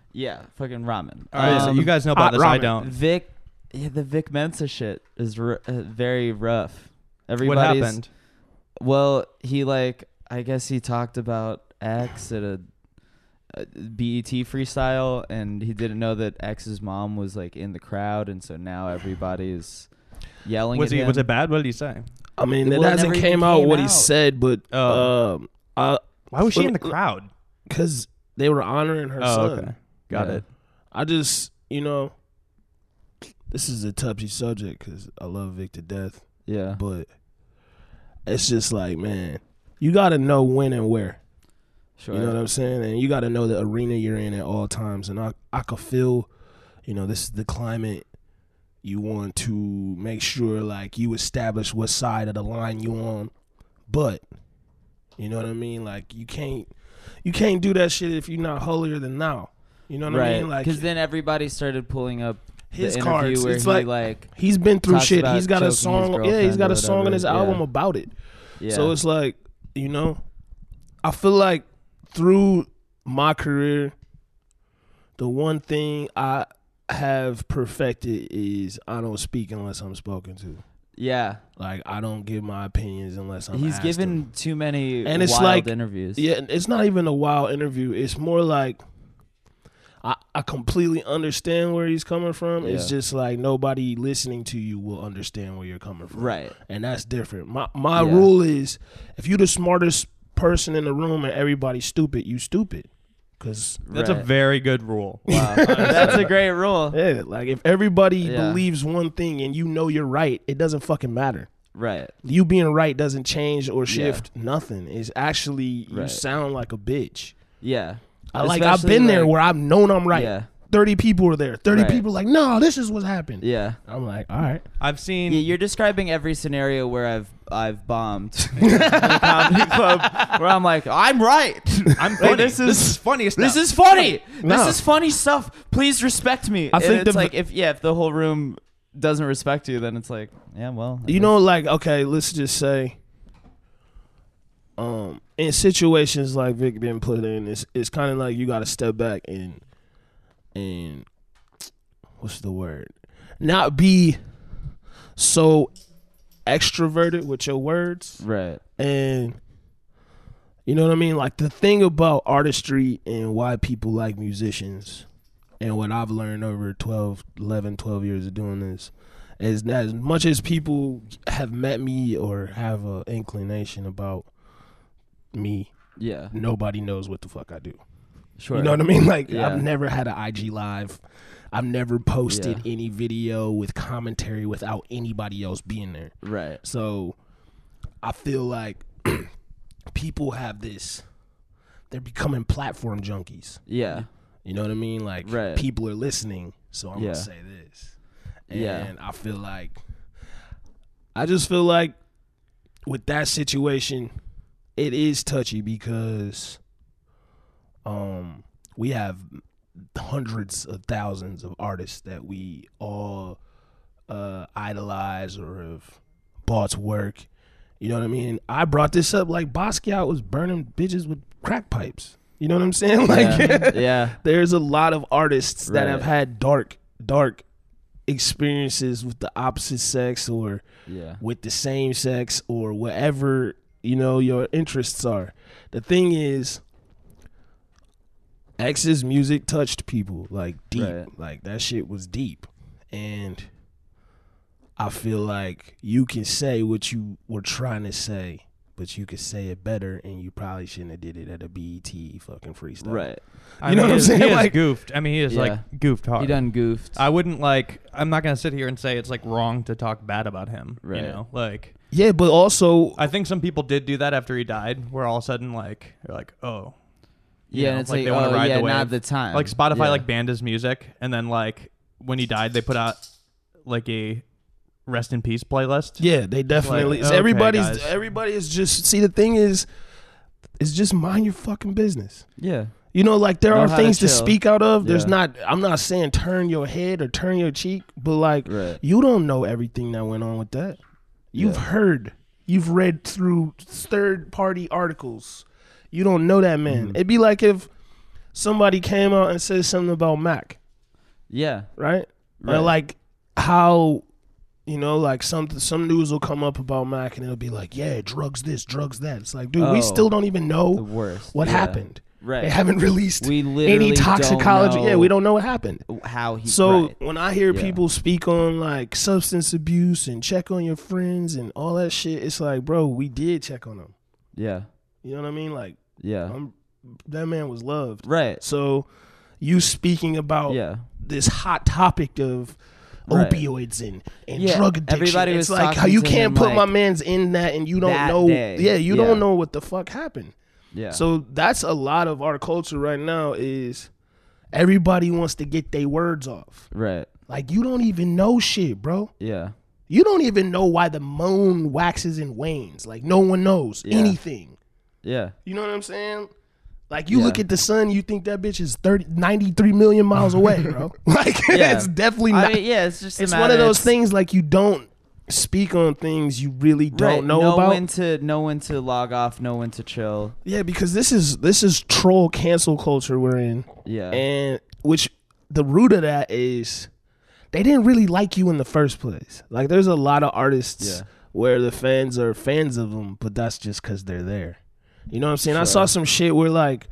ramen. All right, so you guys know about hot this. I ramen. don't. The Vic Mensa shit is very rough. What Everybody's, happened? Well, I guess he talked about X at a BET freestyle, and he didn't know that X's mom was like in the crowd, and so now everybody's yelling Was at him. it bad? What did he say? I mean, Well, it it hasn't never even came out came what he out. said, but Why was she in the Well, crowd? because they were honoring her Oh, son. okay, got Yeah. it. I just, this is a touchy subject because I love Vic to death, Yeah. but it's just like, man, you got to know when and where. Sure. You know what I'm saying? And you got to know the arena you're in at all times. And I could feel, this is the climate. You want to make sure, like, you establish what side of the line you on. But, you know what I mean? Like, you can't do that shit if you're not holier than thou. You know what I mean? Like, because then everybody started pulling up his the interview cards. where It's he like he's been through talks shit. about He's got a choking his song. Yeah, he's got a girlfriend or song in his whatever. album Yeah. about it. yeah. So it's like, I feel like through my career, the one thing I have perfected is I don't speak unless I'm spoken to. yeah. Like, I don't give my opinions unless I'm He's asked given them. too many And it's wild like- interviews. Yeah, it's not even a wild interview. It's more like I completely understand where he's coming from. It's Yeah. just like nobody listening to you will understand where you're coming from. Right. And that's different. My Yeah. rule is if you're the smartest person in the room and everybody's stupid, you stupid. Because That's a Right. very good rule. Wow. That's a great rule. yeah, like if everybody Yeah. believes one thing and you know you're right, it doesn't fucking matter. Right. You being right doesn't change or shift nothing. It's actually you Right. sound like a bitch. Yeah. I've Especially, been there like- where I've known I'm right. Yeah. 30 people were there. 30 Right. people like, no, this is what's happened. Yeah. I'm like, all right. I've seen. Yeah, you're describing every scenario where I've bombed in a comedy club where I'm like, I'm right. I'm funny. This is funny stuff. This is funny. No. This is funny stuff. Please respect me. I And think it's the- like if the whole room doesn't respect you, then it's like, yeah, well, I You know, like, okay, let's just say, in situations like Vic been put in, it's kind of like you got to step back and what's the word? Not be so extroverted with your words right. and You know what I mean? Like, the thing about artistry and why people like musicians, and what I've learned over 12 years of doing this, is that as much as people have met me or have an inclination about me, Yeah. nobody knows what the fuck I do. Sure. You know what I mean? Like, Yeah. I've never had an IG live. I've never posted any video with commentary without anybody else being there. Right. So I feel like people have this, they're becoming platform junkies. Yeah. You know what I mean? Like, Right. people are listening, so I'm Yeah. going to say this. And Yeah. I just feel like with that situation, it is touchy because we have hundreds of thousands of artists that we all idolize or have bought work. You know what I mean? I brought this up like Basquiat was burning bitches with crack pipes. You know what I'm saying? Like, Yeah. there's a lot of artists that Right. have had dark experiences with the opposite sex or Yeah. with the same sex or whatever, you know, your interests are. The thing is, X's music touched people like deep. Right. Like, that shit was deep. And I feel like you can say what you were trying to say, but you could say it better, and you probably shouldn't have did it at a BET fucking freestyle. Right. You know what I'm saying? He is Like- goofed. I mean, he is Yeah. like goofed hard. He done goofed. I wouldn't I'm not gonna sit here and say it's like wrong to talk bad about him. Right. You know, like Yeah, but also, I think some people did do that after he died, where all of a sudden like they're like, oh, you Yeah, know, and it's like like, they wanna oh, ride yeah, the wave. not the time. Like Spotify Yeah. like banned his music, and then like when he died, they put out like a rest in peace playlist. yeah, they definitely. Like, okay, guys. Everybody is just. See, the thing is just mind your fucking business. Yeah. You know, like, there Know are how to things to chill. speak out of. There's Yeah. not. I'm not saying turn your head or turn your cheek, but like, Right. you don't know everything that went on with that. You've Yeah. heard. You've read through third-party articles. You don't know that man. Mm-hmm. It'd be like if somebody came out and said something about Mac, Yeah. right? Right. Or like how, you know, like some news will come up about Mac and it'll be like, yeah, drugs this, drugs that. It's like, dude, we Oh. still don't even The know worst. what Yeah. happened. Right. They haven't released We literally any toxicology. don't Yeah, know we don't know what happened. how he. So right. when I hear Yeah. people speak on like substance abuse and check on your friends and all that shit, it's like, bro, we did check on them. Yeah. You know what I mean? Like, Yeah. that man was loved. Right. So you speaking about Yeah. this hot topic of Right. opioids and Yeah, drug addiction. everybody It's was like how talking you to can't him, put like, my man's in that and you don't that know. day. Yeah, you Yeah. don't know what the fuck happened. Yeah. So that's a lot of our culture right now is everybody wants to get their words off. Right. Like, you don't even know shit, bro. Yeah. You don't even know why the moon waxes and wanes. Like, no one knows Yeah. anything. Yeah. You know what I'm saying? Like, you Yeah. look at the sun, you think that bitch is 93 million miles away, bro. Like, Yeah. it's definitely not. I mean, yeah. It's just. It's a one of matter- those things like you don't speak on things you really don't Right. know about. Know when to log off. Know when to chill. Yeah, because this is troll cancel culture we're in, Yeah. and which the root of that is they didn't really like you in the first place. Like, there's a lot of artists Yeah. where the fans are fans of them, but that's just because they're there. You know what I'm saying? I Sure. saw some shit where like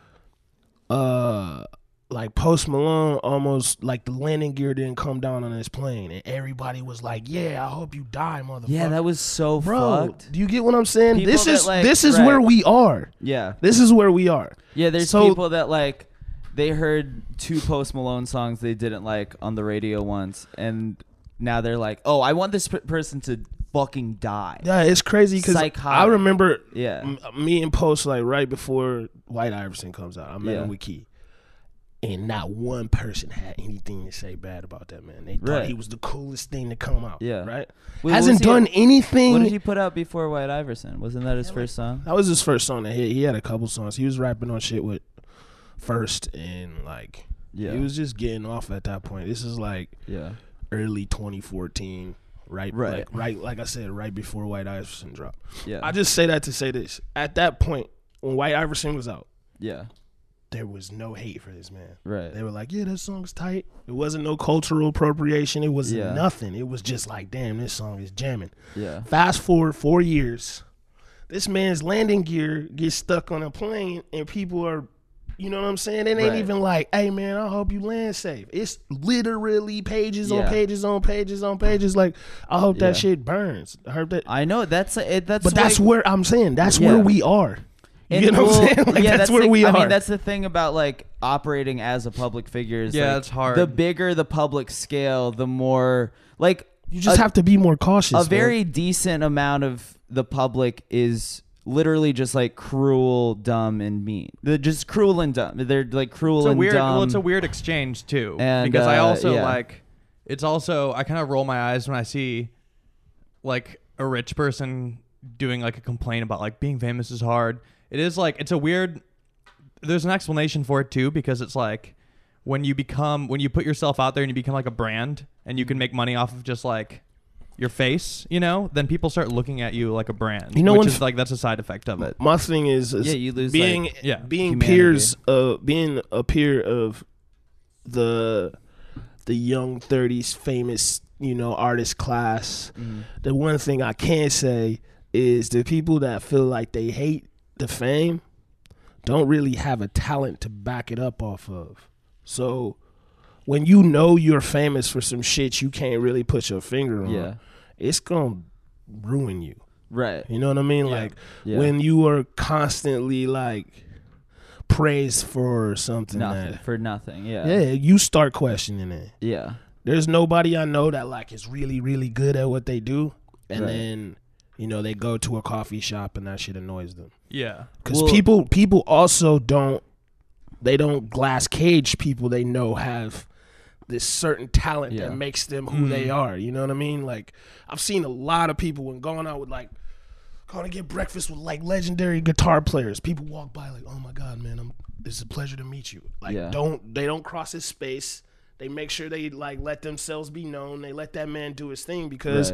Post Malone almost like the landing gear didn't come down on his plane, and everybody was like, "Yeah, I hope you die, motherfucker." Yeah, that was so bro. fucked. Do you get what I'm saying? People This that, is like- this is right. where we are. Yeah. This is where we are. Yeah, there's So- people that like they heard 2 Post Malone songs they didn't like on the radio once, and now they're like, "Oh, I want this person to fucking die." Yeah, it's crazy because Psychotic. I remember Yeah. me and Post like right before White Iverson comes out. I met Yeah. him with Key, and not one person had anything to say bad about that man. They thought Right. he was the coolest thing to come out. Yeah. right. Wait, Hasn't what was done anything. What did he put out before White Iverson? Wasn't that his first song? That was his first song that hit. He had a couple songs. He was rapping on shit with First, and like Yeah. he was just getting off at that point. This is like Yeah. early 2014, right? Right. Like I said, right before White Iverson dropped. Yeah. I just say that to say this. At that point, when White Iverson was out, Yeah. there was no hate for this man. Right. They were like, yeah, that song's tight. It wasn't no cultural appropriation. It wasn't nothing. It was just like, damn, this song is jamming. Yeah. Fast forward 4 years, this man's landing gear gets stuck on a plane and people are, you know what I'm saying? It ain't even like, hey man, I hope you land safe. It's literally pages on pages on pages on pages. Like, I hope that shit burns. I hope that. I know that's but that's where I'm saying that's where we are. You know what I'm saying? Like, that's where we are. I mean, that's the thing about like operating as a public figure. Is like, it's hard. The bigger the public scale, the more like you just have to be more cautious. A very decent amount of the public is literally just like cruel, dumb, and mean. They're just cruel and dumb. They're like cruel and weird, dumb. Well, it's a weird exchange too, and, because I also like. It's also I kind of roll my eyes when I see like a rich person doing like a complaint about like being famous is hard. It is like it's a weird. There's an explanation for it too, because it's like when you put yourself out there and you become like a brand and you can make money off of just like your face, you know, then people start looking at you like a brand. You know, which is like that's a side effect of it. My thing is you lose being humanity. peers, being a peer of the young 30s famous, you know, artist class. The one thing I can say is the people that feel like they hate the fame don't really have a talent to back it up off of. So when you know you're famous for some shit you can't really put your finger on, it's gonna ruin you. Right. You know what I mean? Like when you are constantly like praised for something for nothing. Yeah, you start questioning it. Yeah. There's nobody I know that like is really, really good at what they do, and then you know they go to a coffee shop and that shit annoys them. Yeah, because people also don't glass cage people they know have this certain talent that makes them who they are. You know what I mean? Like I've seen a lot of people when going out with like going to get breakfast with like legendary guitar players. People walk by like, oh my God, man, it's a pleasure to meet you. Like they don't cross his space. They make sure they like let themselves be known. They let that man do his thing because,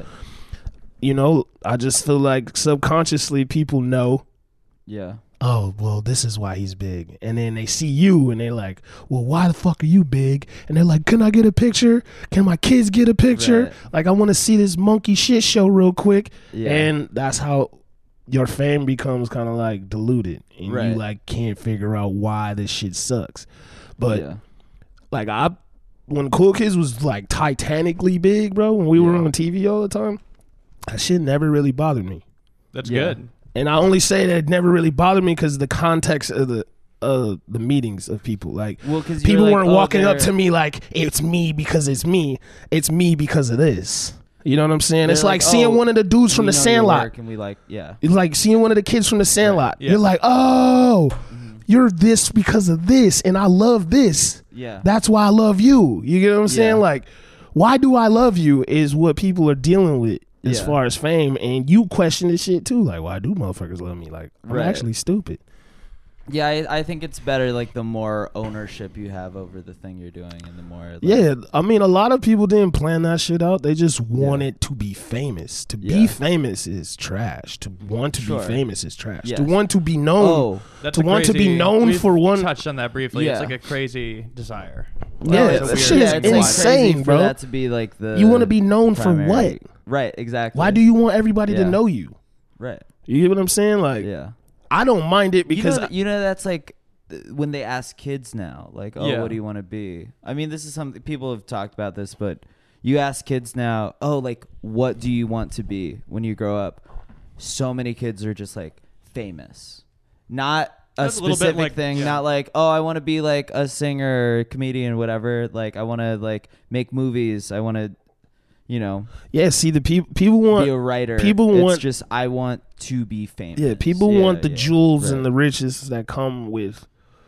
you know, I just feel like subconsciously people know. Yeah. Oh, well, this is why he's big. And then they see you and they're like, well, why the fuck are you big? And they're like, can I get a picture? Can my kids get a picture? Right. Like, I want to see this monkey shit show real quick. Yeah. And that's how your fame becomes kind of like diluted. And you like can't figure out why this shit sucks. But like when Cool Kids was like titanically big, bro, when we were on TV all the time, that shit never really bothered me. That's good. And I only say that it never really bothered me because the context of the meetings of people. Like, people weren't walking up to me like, it's me because it's me. It's me because of this. You know what I'm saying? It's like seeing one of the dudes from the Sandlot. And we like, It's like seeing one of the kids from the Sandlot. You're like, oh, you're this because of this, and I love this. Yeah. That's why I love you. You get what I'm saying? Like, why do I love you is what people are dealing with. As far as fame, and you question this shit too, like, why do motherfuckers love me? Like, I'm actually stupid. Yeah, I think it's better, like, the more ownership you have over the thing you're doing, and the more... Like, I mean, a lot of people didn't plan that shit out. They just wanted to be famous. To be famous is trash. To want to be famous is trash. To want to be known... to want to be known for one... We touched on that briefly. It's like a crazy desire. That shit is insane, bro. For that to be, like, the... You want to be known for what? Right, exactly. Why do you want everybody to know you? Right. You get what I'm saying? Like, I don't mind it because... You know that's like when they ask kids now, like, oh, what do you want to be? I mean, this is something... People have talked about this, but you ask kids now, oh, like, what do you want to be when you grow up? So many kids are just like, famous. Not a specific like, thing. Not like, oh, I want to be like a singer, comedian, whatever. Like, I want to like make movies. I want to... You know, see the people want be a writer. It's just I want to be famous. Yeah, people want the jewels and the riches that come with,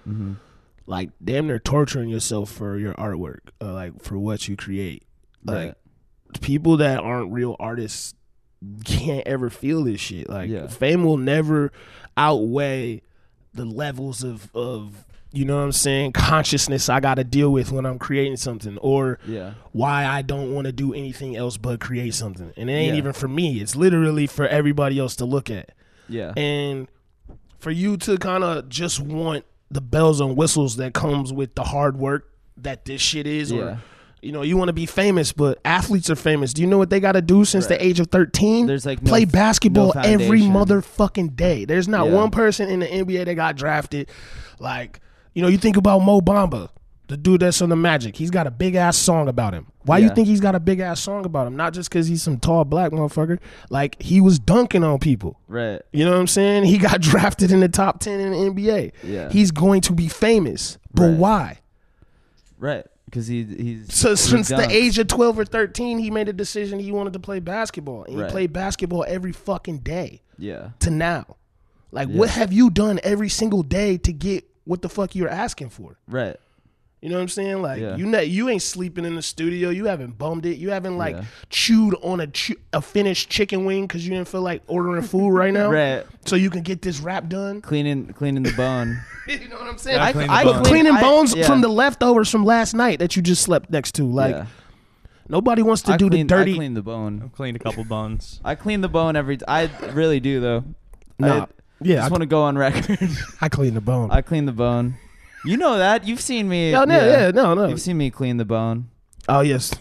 like damn near torturing yourself for your artwork, like for what you create. Like people that aren't real artists can't ever feel this shit. Like fame will never outweigh the levels of you know what I'm saying, consciousness I got to deal with when I'm creating something, or why I don't want to do anything else but create something. And it ain't even for me. It's literally for everybody else to look at. Yeah. And for you to kind of just want the bells and whistles that comes with the hard work that this shit is, or you want to be famous, but athletes are famous. Do you know what they got to do since the age of 13? There's like play basketball every foundation. motherfucking day. There's not one person in the NBA that got drafted. Like, you think about Mo Bamba, the dude that's on the Magic. He's got a big ass song about him. Why you think he's got a big ass song about him? Not just because he's some tall black motherfucker. Like, he was dunking on people. Right. You know what I'm saying? He got drafted in the top 10 in the NBA. Yeah. He's going to be famous. But why? Right. Because he's So since the dunks. age of 12 or 13, he made a decision he wanted to play basketball. And he Right. played basketball every fucking day Yeah. to now. Like, what have you done every single day to get what the fuck you're asking for? Right. You know what I'm saying? Like, you ain't sleeping in the studio. You haven't bummed it. You haven't, like, Yeah. chewed on a finished chicken wing because you didn't feel like ordering food right now. Right. So you can get this rap done. Cleaning the bone. You know what I'm saying? Gotta clean the bones. Cleaning bones yeah. from the leftovers from last night that you just slept next to. Like, nobody wants to do the dirty. I clean the bone. I've cleaned a couple bones. I clean the bone every. I really do though. Nah. I just want to go on record. I clean the bone. I clean the bone. You know that. You've seen me. No. You've seen me clean the bone. Oh yes.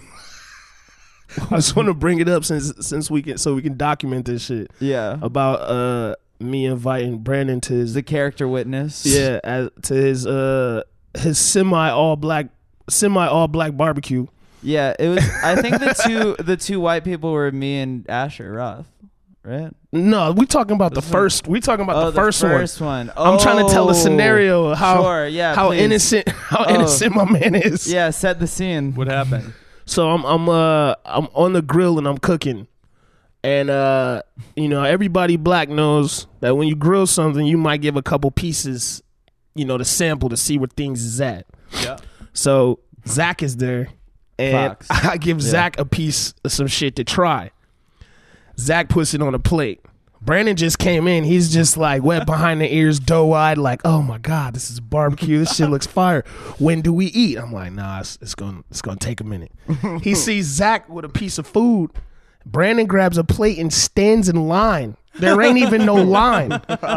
I just want to bring it up since we can document this shit Yeah. about me inviting Brandon to his The character witness. to his semi all black barbecue. Yeah. It was. I think the two white people were me and Asher Roth. Right. No, we talking about the first. We talking about the first one. I'm trying to tell a scenario of how please. innocent my man is. Yeah. Set the scene. What happened? So I'm on the grill and I'm cooking, and everybody black knows that when you grill something, you might give a couple pieces, to sample to see where things is at. Yeah. So Zach is there, and Fox. I give Zach a piece of some shit to try. Zach puts it on a plate. Brandon just came in. He's just like wet behind the ears, doe-eyed, like, oh my God, this is barbecue. This shit looks fire. When do we eat? I'm like, nah, it's gonna take a minute. He sees Zach with a piece of food. Brandon grabs a plate and stands in line. There ain't even no line.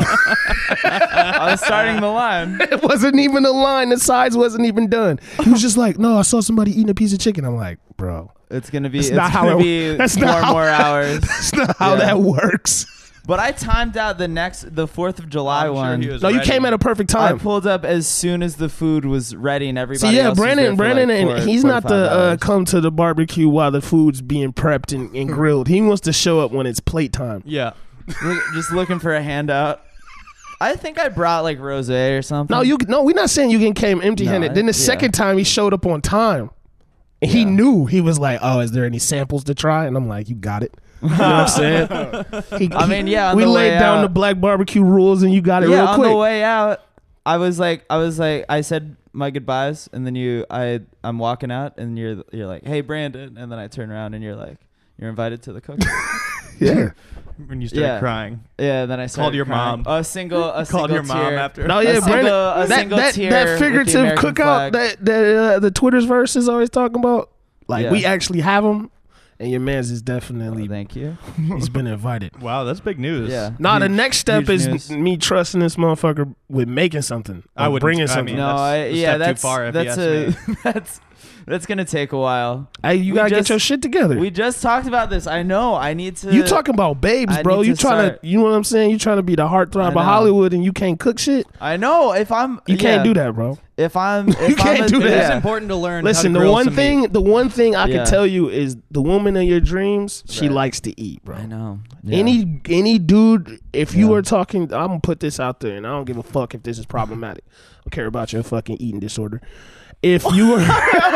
I was starting the line. It wasn't even a line. The sides wasn't even done. He was just like, no, I saw somebody eating a piece of chicken. I'm like, bro. It's gonna be. That's It's not how gonna it- be that's not how- more hours. That's not how that works. But I timed out the 4th of July I'm sure one. he was No, you ready. came at a perfect I time. pulled up as soon as the food was ready and everybody. So yeah, else was there for Brandon, like and he's 4 not to 5 to hours. come to the barbecue while the food's being prepped and grilled. He wants to show up when it's plate time. Yeah. Just looking for a handout. I think I brought like rosé or something. No, we're not saying you came empty-handed. No, Then the yeah. second time he showed up on time. And he knew. He was like, "Oh, is there any samples to try?" And I'm like, "You got it." You know what I'm saying? on we the laid way down out- the black barbecue rules, and you got it yeah, real on quick. the way out, I said my goodbyes, and then I'm walking out, and you're like, "Hey, Brandon," and then I turn around, and you're like, "You're invited to the cookout." Yeah. When you started Yeah. crying. Yeah, and then I started Called your crying. mom. A single Called your mom tear. after. No, yeah, A Brandon. single tear That with the figurative American cookout flag. that the Twitter's verse is always talking about. Like Yeah. we actually have them, and your man's is definitely. Thank you. He's been invited. Wow, that's big news. Yeah. Nah, the Huge- next step huge is news. me trusting this motherfucker with making something. I or wouldn't- bringing I something. mean, No, that's a step too that's far if you that's ask me. that's gonna take a while. Hey, you we gotta just- get your shit together. We just talked about this. I know. I need to. You talking about babes, I bro? need You to trying start- to, you know what I'm saying? You trying to be the heartthrob I of know. Hollywood, and you can't cook shit. I know. If I'm, You can't do that, bro. If I'm, You can't do that. It's Yeah. important to learn. Listen, how to the grill one some thing, meat. the one thing I Yeah. can tell you is the woman of your dreams. She Right. likes to eat, bro. I know. Any dude, if you Yeah. were talking, I'm gonna put this out there, and I don't give a fuck if this is problematic. I don't care about your fucking eating disorder. If you were,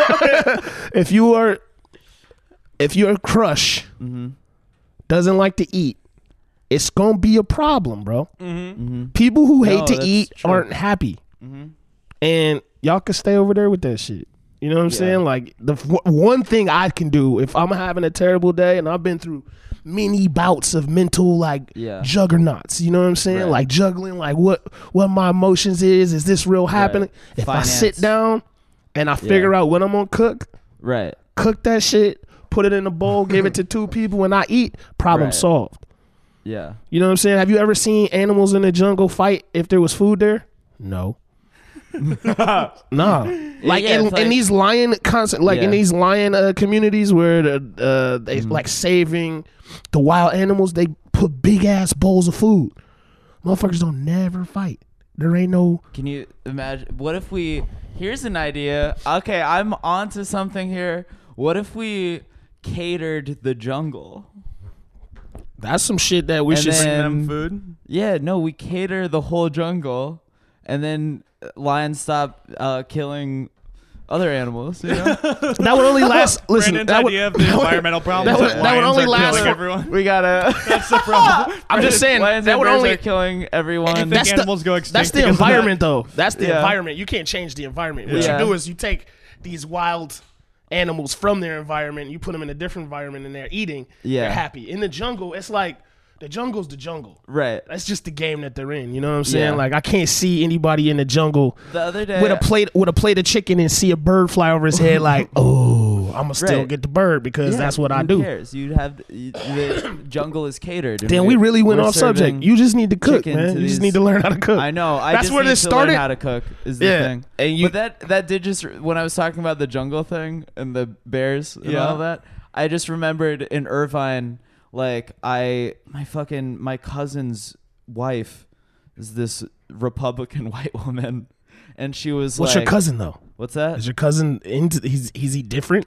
if your crush Mm-hmm. doesn't like to eat, it's gonna be a problem, bro. Mm-hmm. People who No, hate to that's eat true. aren't happy, Mm-hmm. and y'all can stay over there with that shit. You know what I'm Yeah. saying? Like one thing I can do if I'm having a terrible day, and I've been through many bouts of mental like Yeah. juggernauts. You know what I'm saying? Right. Like juggling, like what my emotions is this real happening? If Finance. I sit down and I figure out what I'm gonna cook Right. that shit, put it in a bowl, give it to 2 people, and I eat. Problem Right. solved. Yeah. You know what I'm saying? Have you ever seen animals in the jungle fight if there was food there? No. Nah, like Yeah, it's in these lion in these lion communities where they like saving the wild animals, they put big ass bowls of food. Motherfuckers don't never fight. There ain't no. Can you imagine? What if we? Here's an idea. Okay, I'm onto something here. What if we catered the jungle? That's some shit that we And should. then- Bring them food. Yeah, no, we cater the whole jungle, and then lions stop killing other animals. You know? That would only last. Listen, Brandon's that would, idea of the environmental problem. that would- is that would lions only are last killing for- everyone. We gotta. That's the problem. I'm just saying Lions that and would bears only. are killing everyone. think That's animals go extinct That's the because of that. environment, though. That's the Yeah. environment. You can't change the environment. What Yeah. you do is you take these wild animals from their environment, you put them in a different environment, and they're eating. Yeah. They're happy. In the jungle, it's like the jungle's the jungle. Right. That's just the game that they're in. You know what I'm saying? Yeah. Like I can't see anybody in the jungle The other day, with a plate of chicken and see a bird fly over his head. Like, oh, I'm gonna still Right. get the bird because Yeah, that's what I who do. cares? The jungle is catered. and Then we really went we're off subject. serving You just need to cook, chicken man. to You just these- need to learn how to cook. I know. I That's just where need this to started. learn how to cook is the Yeah. thing. And you- But that did just when I was talking about the jungle thing and the bears and Yeah. all that. I just remembered in Irvine, like my cousin's wife is this Republican white woman, and she was What's like, your cousin though? What's that? Is your cousin into? Is he different?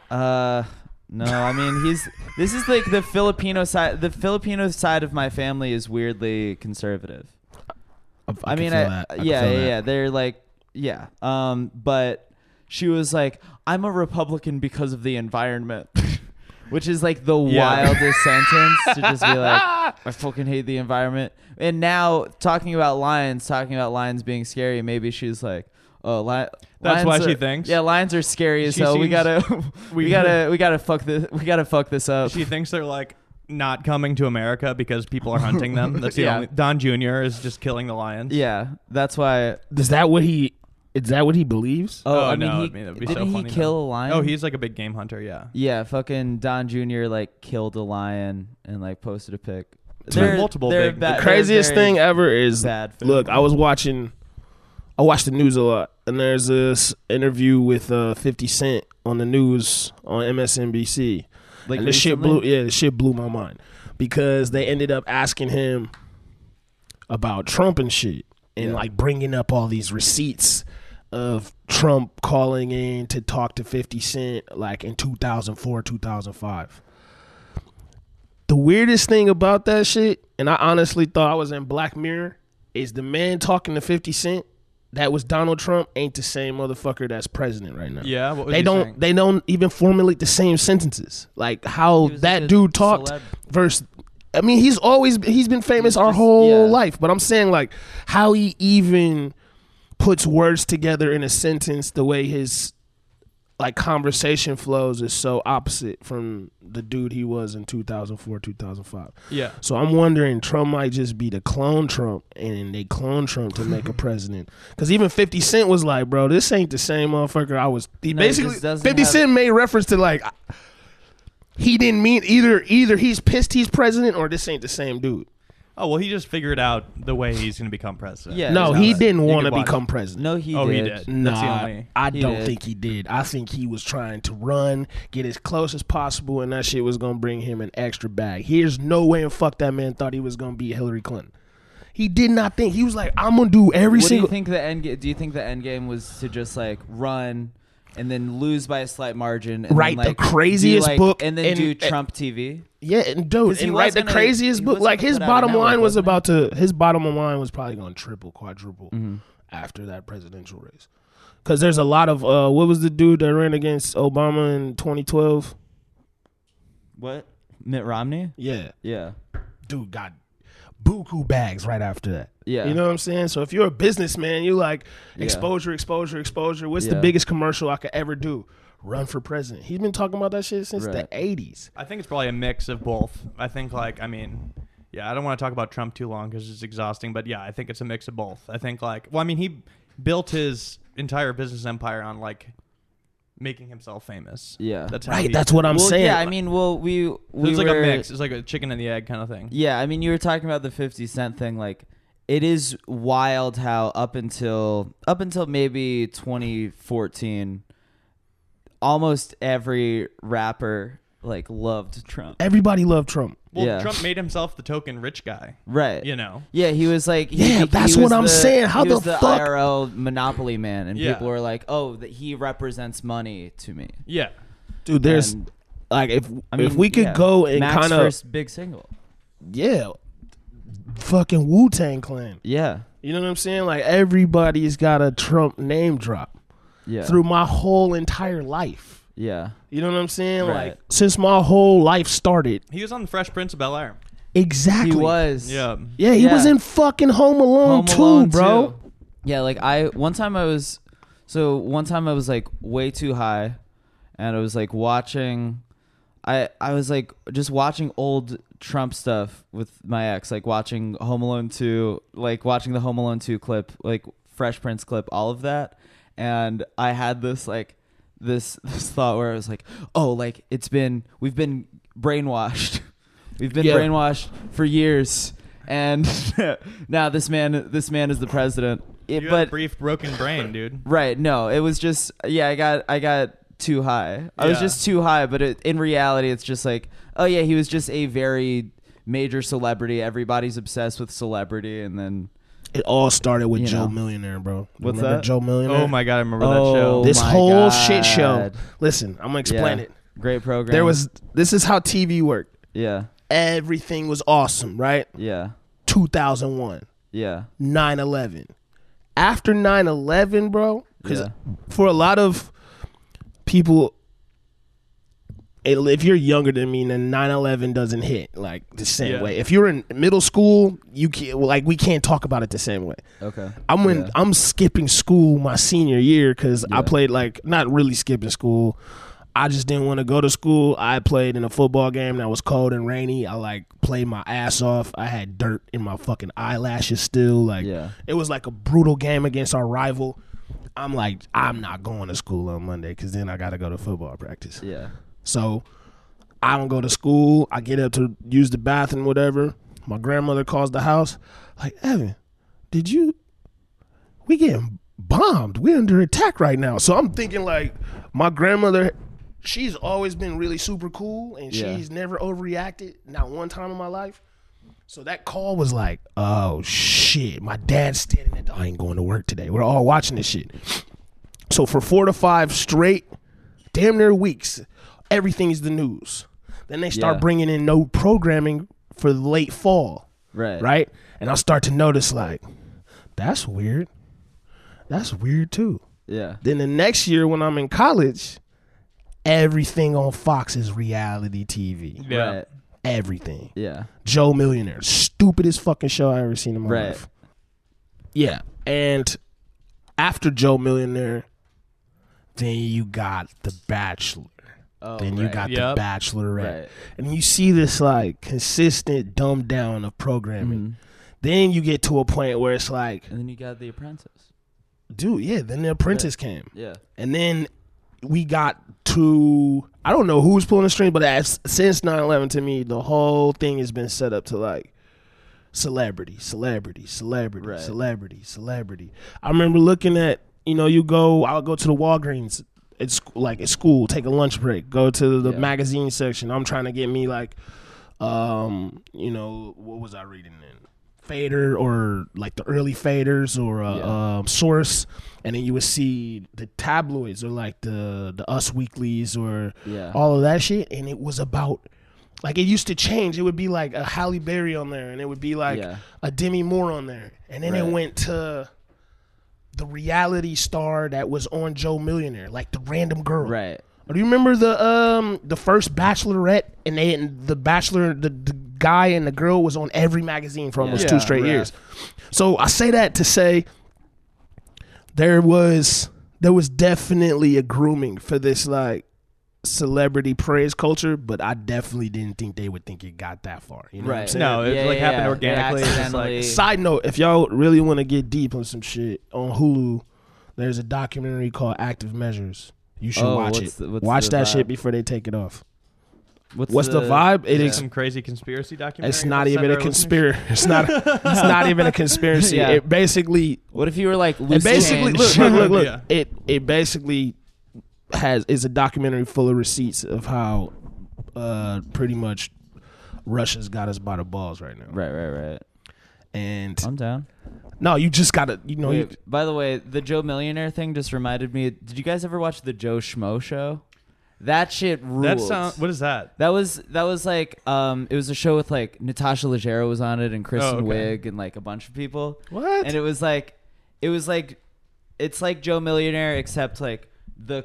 No, I mean this is like the Filipino side. The Filipino side of my family is weirdly conservative. I mean, yeah. They're like, yeah. But she was like, I'm a Republican because of the environment, which is like the wildest sentence to just be like, I fucking hate the environment. And now talking about lions being scary, maybe she's like, oh, That's lions why are- she thinks? Yeah, lions are scary as She hell. We seems- gotta, we gotta fuck this up. She thinks they're like not coming to America because people are hunting them. That's the Yeah. only. Don Jr. is just killing the lions. Yeah, that's why. Is that what he believes? Oh, I no, mean, I mean, that'd be so didn't he funny, kill though. a lion? Oh, he's like a big game hunter. Yeah. Yeah, fucking Don Jr. like killed a lion and like posted a pic. Multiple big- The craziest thing ever is bad. look. I watch the news a lot, and there's this interview with 50 Cent on the news on MSNBC. Like And the shit blew my mind because they ended up asking him about Trump and shit and like bringing up all these receipts of Trump calling in to talk to 50 Cent like in 2004, 2005. The weirdest thing about that shit, and I honestly thought I was in Black Mirror, is the man talking to 50 Cent that was Donald Trump ain't the same motherfucker that's president right now. Yeah. What was They he don't saying? they don't even formulate the same sentences. Like how He was that like a dude talked celeb. versus I mean he's been famous He's our just- whole yeah. life, but I'm saying like how he even puts words together in a sentence, the way his like conversation flows is so opposite from the dude he was in 2004, 2005. Yeah. So I'm wondering, Trump might just be the clone Trump, and they clone Trump to make a president. Because even 50 Cent was like, bro, this ain't the same motherfucker I was. He No, it basically, just doesn't 50 have- Cent made reference to like, he didn't mean either he's pissed he's president or this ain't the same dude. Oh well, he just figured out the way he's going to become president. Yeah. No, it's he not- didn't you want to could watch. become president. No, he Oh, did. he did. That's the Nah, only. I He don't did. think he did. I think he was trying to run, get as close as possible, and that shit was gonna bring him an extra bag. There's no way in fuck that man thought he was gonna beat Hillary Clinton. He did not think. He was like, I'm gonna do every What do you single. think the end? Do you think the end game was to just like run and then lose by a slight margin? And Write then, the craziest do, like, book and then and- do Trump TV. Yeah, and dude, 'Cause he and write was the gonna- craziest he book. was Like gonna his put out a bottom network, line was wasn't he? about to. His bottom line was probably gonna triple, quadruple Mm-hmm. after that presidential race. Because there's a lot of what was the dude that ran against Obama in 2012? What? Mitt Romney? Yeah, Yeah. dude got buku bags right after that. Yeah. You know what I'm saying? So if you're a businessman, you like Yeah. exposure. What's the Yeah. biggest commercial I could ever do? Run for president. He's been talking about that shit since Right. the 80s. I think it's probably a mix of both. I think yeah, I don't want to talk about Trump too long because it's exhausting, but yeah, I think it's a mix of both. I think he built his entire business empire on like making himself famous. Yeah. That's how Right, he- that's what I'm well, saying. yeah. I mean, we It was like were, a mix. It's like a chicken and the egg kind of thing. Yeah, I mean, you were talking about the 50 Cent thing. Like, it is wild how up until maybe 2014, almost every rapper like loved Trump. Everybody loved Trump. Well, Yeah. Trump made himself the token rich guy. Right. You know. Yeah, he was like, That's he what was I'm saying. How he the was the fuck? IRL monopoly man, and Yeah. people were like, "Oh, that he represents money to me." Yeah. Dude, there's And, like if I mean, we could yeah. go and Mac's kind of first big single. fucking Wu-Tang Clan. Yeah, You know what I'm saying? Like everybody's got a Trump name drop yeah, through my whole entire life. yeah, You know what I'm saying? Right. Like since my whole life started. He was on the Fresh Prince of Bel-Air. Exactly. he was. Yeah. Yeah, he Yeah. was in fucking Home Alone, Home Alone too, bro. too. Yeah, like one time I was like way too high, and I was like watching. I was like just watching old Trump stuff with my ex, like watching Home Alone 2, like watching the Home Alone 2 clip, like Fresh Prince clip, all of that. And I had this like this thought where I was like, oh, like we've been brainwashed. We've been Yeah. brainwashed for years. And now this man is the president. You had a But brief broken brain, dude. right, no, it was just I got too high. I was Yeah. just too high, but in reality it's just like, oh yeah, he was just a very major celebrity. Everybody's obsessed with celebrity, and then It all started with You Joe know. Millionaire, bro. What's Remember that? Joe Millionaire? Oh my god, I remember that show. This my whole God. shit show. Listen, I'm gonna explain Yeah. it. Great program. This is how TV worked. yeah, Everything was awesome, right? yeah, 2001, yeah, 9/11. After 9/11, bro, because yeah, for a lot of people, if you're younger than me, then 9/11 doesn't hit like the same Yeah. way. If you're in middle school, you can't, like, we can't talk about it the same way. okay. Yeah. I'm skipping school my senior year because I Yeah. played, like, not really skipping school. I just didn't want to go to school. I played in a football game that was cold and rainy. I like played my ass off. I had dirt in my fucking eyelashes still. Like, Yeah. it was like a brutal game against our rival. I'm like, I'm not going to school on Monday because then I got to go to football practice. Yeah. So I don't go to school. I get up to use the bathroom, whatever. My grandmother calls the house. Like, Evan, we getting bombed. We're under attack right now. So I'm thinking, like, my grandmother, she's always been really super cool and Yeah. she's never overreacted, not one time in my life. So that call was like, oh shit, my dad's standing at I ain't going to work today. We're all watching this shit. So for 4 to 5 straight, damn near weeks, everything is the news. Then they start Yeah. bringing in no programming for the late fall, Right. right? And I'll start to notice, like, that's weird. That's weird too. Yeah. Then the next year when I'm in college, everything on Fox is reality TV. Yeah. Right. Everything. Yeah. Joe Millionaire, stupidest fucking show I ever seen in my Right. life. Yeah, and after Joe Millionaire, then you got The Bachelor. Oh, Then you right. got Yep. The Bachelorette. Right. And you see this like consistent dumb down of programming. Mhm. Then you get to a point where it's like, And then you got The Apprentice. dude, yeah, then The Apprentice came. Yeah. And then we got to, I don't know who's pulling the string, but since 9/11 to me, the whole thing has been set up to like celebrity. Right. Celebrity. I remember looking at, I'll go to the Walgreens at school, take a lunch break, go to the Yeah. magazine section. I'm trying to get me like, what was I reading then? Fader or like the early Faders or Source, and then you would see the tabloids or like the Us Weeklies or Yeah. all of that shit, and it was about, like, it used to change. It would be like a Halle Berry on there, and it would be like Yeah. a Demi Moore on there, and then it Right. went to the reality star that was on Joe Millionaire, like the random girl. Right. Do you remember the first Bachelorette, and the Bachelor, the guy and the girl was on every magazine for almost Yeah. 2 straight Right. years? So I say that to say there was definitely a grooming for this like celebrity praise culture, but I definitely didn't think they would think it got that far. You know what I'm Right. saying? No, it like happened organically. It It's just accidentally- like, Side note, if y'all really want to get deep on some shit, on Hulu, there's a documentary called Active Measures. You should Oh, watch what's it. the- what's Watch the that vibe? shit before they take it off. What's the vibe? It is some crazy conspiracy documentary. It's not even a conspiracy. It's not even a conspiracy. Yeah. It basically. What if you were like It loose basically change? look. Yeah. It basically is a documentary full of receipts of how pretty much Russia's got us by the balls right now. Right. And I'm down. no, you just gotta Wait, by the way, the Joe Millionaire thing just reminded me. Did you guys ever watch the Joe Schmo show? That shit ruled. What is that? That was like it was a show with like Natasha Leggero was on it and Kristen okay. Wiig and like a bunch of people. What? And it was like it's like Joe Millionaire except like the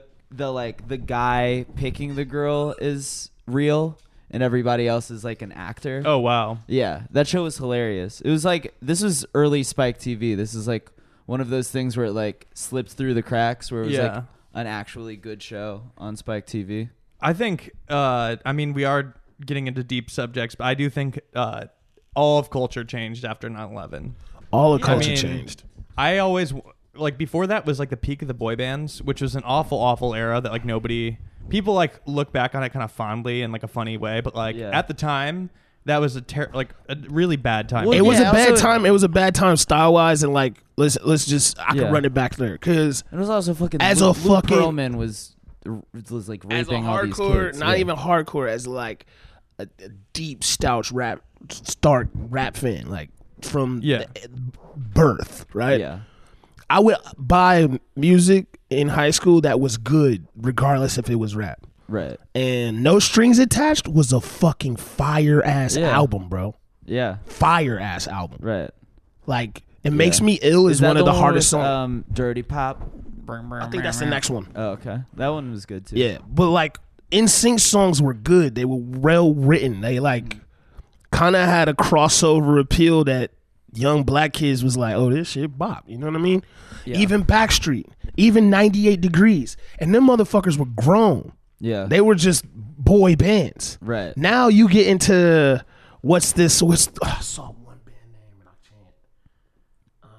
guy picking the girl is real and everybody else is like an actor. Oh wow. Yeah, that show was hilarious. It was like this was early Spike TV. This is like one of those things where it like slipped through the cracks where it was like an actually good show on Spike TV. I think, I mean, we are getting into deep subjects, but I do think all of culture changed after 9/11. All of culture changed. I always, like, before that was, like, the peak of the boy bands, which was an awful, awful era that, like, people, like, look back on it kind of fondly in, like, a funny way, but, like, at the time, that was a really bad time. Well, It was a yeah, bad also- time. It was a bad time style wise, and like let's just I Yeah. can run it back there because It was also fucking As Lou a fucking- Perlman was like as a raping all these hardcore, kids. not even hardcore, as like a deep stark rap fan, like from birth, right? Yeah. I would buy music in high school that was good, regardless if it was rap. Right. And No Strings Attached was a fucking fire ass album, bro. Yeah. Fire ass album. Right. Like It Makes Me Ill is that one of the one hardest with, songs. Dirty Pop. I think that's the next one. Oh, okay. That one was good too. Yeah, but like NSYNC songs were good. They were well written. They like kind of had a crossover appeal that young black kids was like, oh, this shit bop. You know what I mean? Yeah. Even Backstreet, even 98 Degrees, and them motherfuckers were grown. Yeah. They were just boy bands. Right. Now you get into I saw one band name and I can't.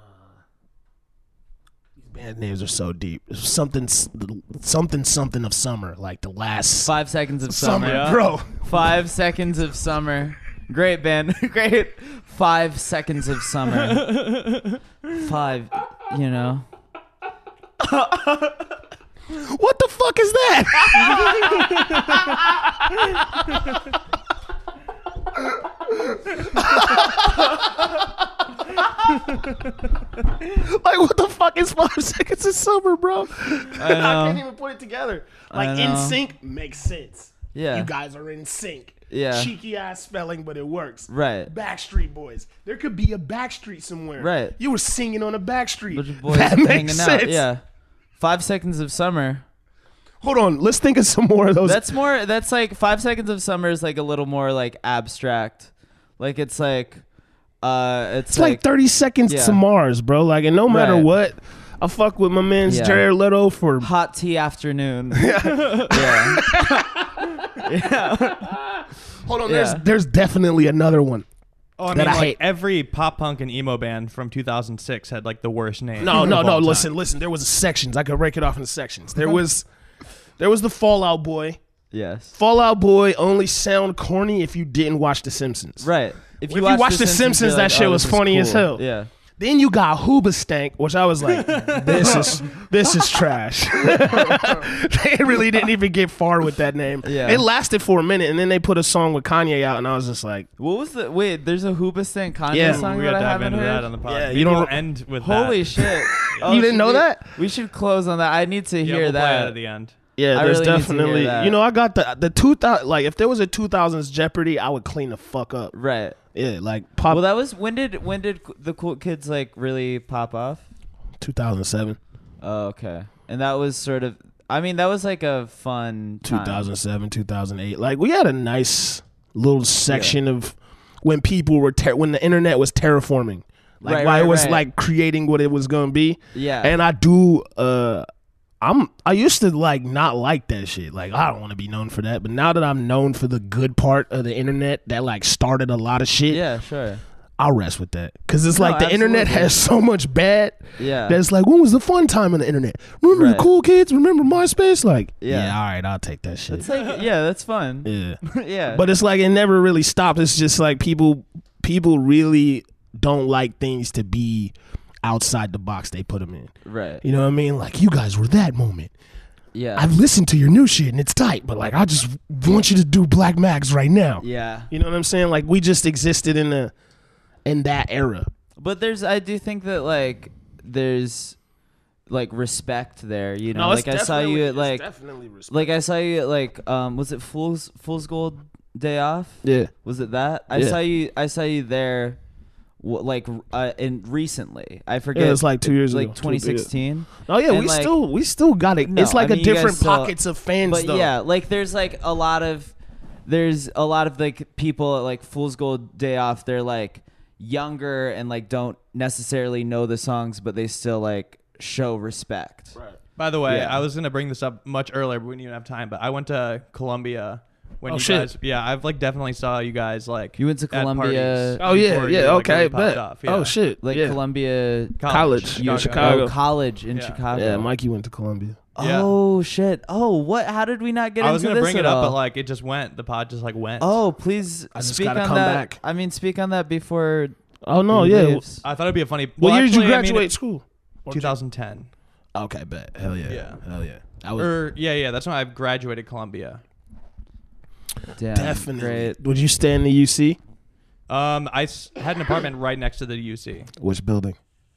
These band names are so deep. Something of summer, like the last 5 seconds of summer. bro. 5 seconds of summer. Great band. Great. 5 seconds of summer. 5, you know. What the fuck is that? Like, what the fuck is 5 seconds of summer, bro? I can't even put it together. Like, I know. In sync makes sense. Yeah. You guys are in sync. Yeah. Cheeky ass spelling, but it works. Right. Backstreet Boys. There could be a Backstreet somewhere. Right. You were singing on a Backstreet. Bunch of boys that hanging makes out. sense. Yeah. 5 seconds of summer. Hold on. Let's think of some more of those. That's like 5 seconds of summer is like a little more like abstract. Like it's like It's like 30 seconds Yeah. to Mars, bro. Like, and no matter Right. what, I fuck with my man's Yeah. Jared Leto for. hot tea afternoon. Yeah. Hold on, Yeah. there's definitely another one. Oh, I that mean, I like hate. every pop punk and emo band from 2006 had like the worst name. No. of all time. Listen. There was sections. I could break it off into sections. There was the Fallout Boy. Yes. Fallout Boy only sound corny if you didn't watch The Simpsons. Right. If you watch The Simpsons, you're that like, shit oh, was this is funny as cool. hell. Yeah. Then you got Hoobastank, which I was like, this is trash. They really didn't even get far with that name. Yeah. It lasted for a minute, and then they put a song with Kanye out, and I was just like, What was the wait? There's a Hoobastank Kanye Yeah. song We that gotta I dive haven't into heard. that on the podcast. Yeah, Maybe you don't- we'll end with Holy that. shit! You didn't know that? We should close on that. I need to Yeah, hear we'll play that. it at the end. yeah, I there's really need to definitely, hear that. you know, I got the 2000, like if there was a 2000s Jeopardy, I would clean the fuck up. Right. Yeah, like pop Well, that was when did the Cool Kids like really pop off? 2007, Oh, okay. And that was sort of. I mean, that was like a fun time. 2007, 2008. Like we had a nice little section of when people were when the internet was terraforming, like Right, while right, it was right. like creating what it was going to be. Yeah. And I do I used to like not like that shit. Like I don't want to be known for that, but now that I'm known for the good part of the internet that like started a lot of shit, Yeah. Sure. I'll rest with that because it's No, like the internet absolutely. has so much bad. Yeah. That's like, when was the fun time on the internet? Remember Right. the cool kids? Remember MySpace? Like, Yeah. yeah, all right, I'll take that shit. It's like, yeah, that's fun. Yeah. Yeah. But it's like it never really stopped. It's just like people really don't like things to be outside the box they put them in. right. You know what I mean? Like, you guys were that moment. Yeah. I've listened to your new shit and it's tight, but like I just want you to do Black Mags right now. yeah. You know what I'm saying? Like we just existed in that era. But I do think that like there's like respect there, you know. Like I saw you at like definitely respect. I saw you at like was it Fool's Gold Day Off? Yeah. Was it that? I saw you there in recently. I forget. Yeah, it was like 2 years like ago. 2016. Oh yeah, And, we like- still got it. No, It's like I mean, a you guys different still- pockets of fans But though. yeah, like there's a lot of like people at like Fool's Gold Day Off. They're like younger and like don't necessarily know the songs, but they still like show respect. Right. By the way, Yeah. I was gonna bring this up much earlier, but we didn't even have time. But I went to Columbia when Oh, you shit. guys. Yeah, I've like definitely saw you guys like. You went to at Columbia- parties Oh yeah, before yeah, you, like, okay, really popped bet. off. Oh Yeah. shit, Like yeah. Columbia College. Yeah, Chicago. Oh, college in Yeah. Chicago. Yeah, Mikey went to Columbia. Yeah. Oh shit. Oh, what? How did we not get I into was gonna this bring at it up, all? but like it just went. The pod just like went. Oh, please I just speak gotta on come that. back. I mean, speak on that before. Oh no, he yeah. leaves. I thought it'd be a funny. What well, year did you actually, I mean, graduate school? 2010. Okay, bet. Hell yeah. Yeah. Hell yeah. I was Yeah. That's when I graduated Columbia. Damn, definitely. great. Would you stay in the UC? Had an apartment right next to the UC. Which building?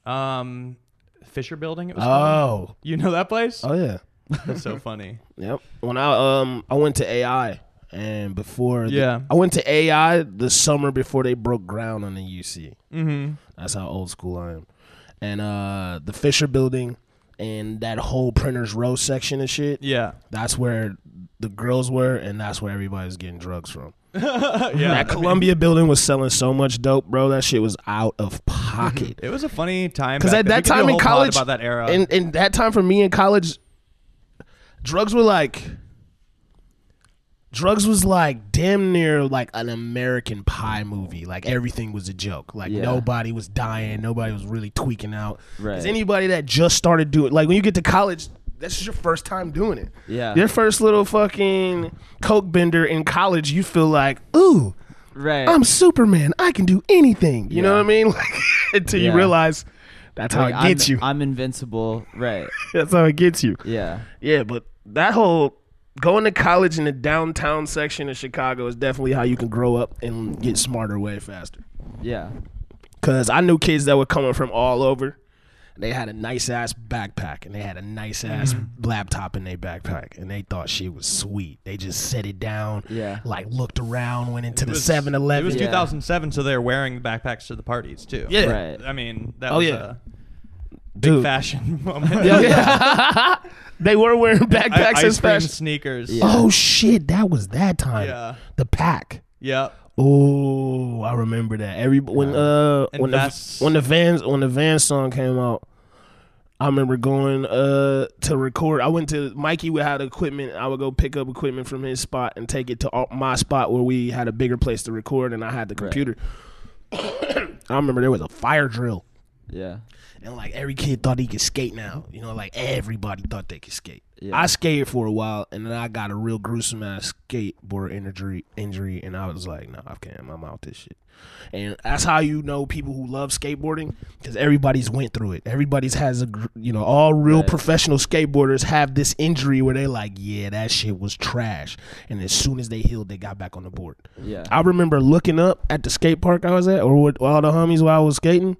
Fisher Building. It was called. Oh. You know that place? Oh yeah. That's so funny. Yep. When I went to AI and before Yeah. I went to AI the summer before they broke ground on the UC. Mm-hmm. That's how old school I am. And the Fisher Building and that whole Printers Row section and shit. Yeah. That's where the girls were, and that's where everybody's getting drugs from. Yeah. That Columbia Building was selling so much dope, bro. That shit was out of pocket. It was a funny time. Because back at then. We that could do a time in whole pod college, about that era. and that time for me in college, drugs was like damn near like an American Pie movie. Like everything was a joke. Like Yeah. nobody was dying. Nobody was really tweaking out. Right. Because anybody that just started doing, like when you get to college, that's just your first time doing it. Yeah. Your first little fucking coke bender in college, you feel like, ooh, Right. I'm Superman. I can do anything. You know Yeah. what I mean? Like until you Yeah. realize that's how Like, it gets you. I'm invincible. Right. That's how it gets you. Yeah. Yeah, but that whole going to college in the downtown section of Chicago is definitely how you can grow up and get smarter way faster. Yeah. Because I knew kids that were coming from all over. They had a nice ass backpack and they had a nice ass laptop in their backpack and they thought shit was sweet. They just set it down, Yeah. like looked around, went into It the was- 7-Eleven. It was Yeah. 2007, so they were wearing backpacks to the parties too. Yeah. Right. I mean, that Oh, was yeah. a big Dude. fashion moment. Yeah. They were wearing backpacks Ice as cream fashion. sneakers. Yeah. Oh shit, that was that time. Yeah. The pack. Yeah. Oh, I remember that. When And vests. the Vans song came out, I remember going to record. I went to Mikey would have equipment. I would go pick up equipment from his spot and take it to my spot where we had a bigger place to record, and I had the computer. I remember there was a fire drill, Yeah. and like every kid thought he could skate now. You know, like everybody thought they could skate. Yeah. I skated for a while, and then I got a real gruesome ass skateboard injury, and I was like, no, I can't. I'm out this shit. And that's how you know people who love skateboarding, because everybody's went through it. Everybody's has all real Right. professional skateboarders have this injury where they like, yeah, that shit was trash. And as soon as they healed, they got back on the board. Yeah. I remember looking up at the skate park I was at, or with all the homies while I was skating,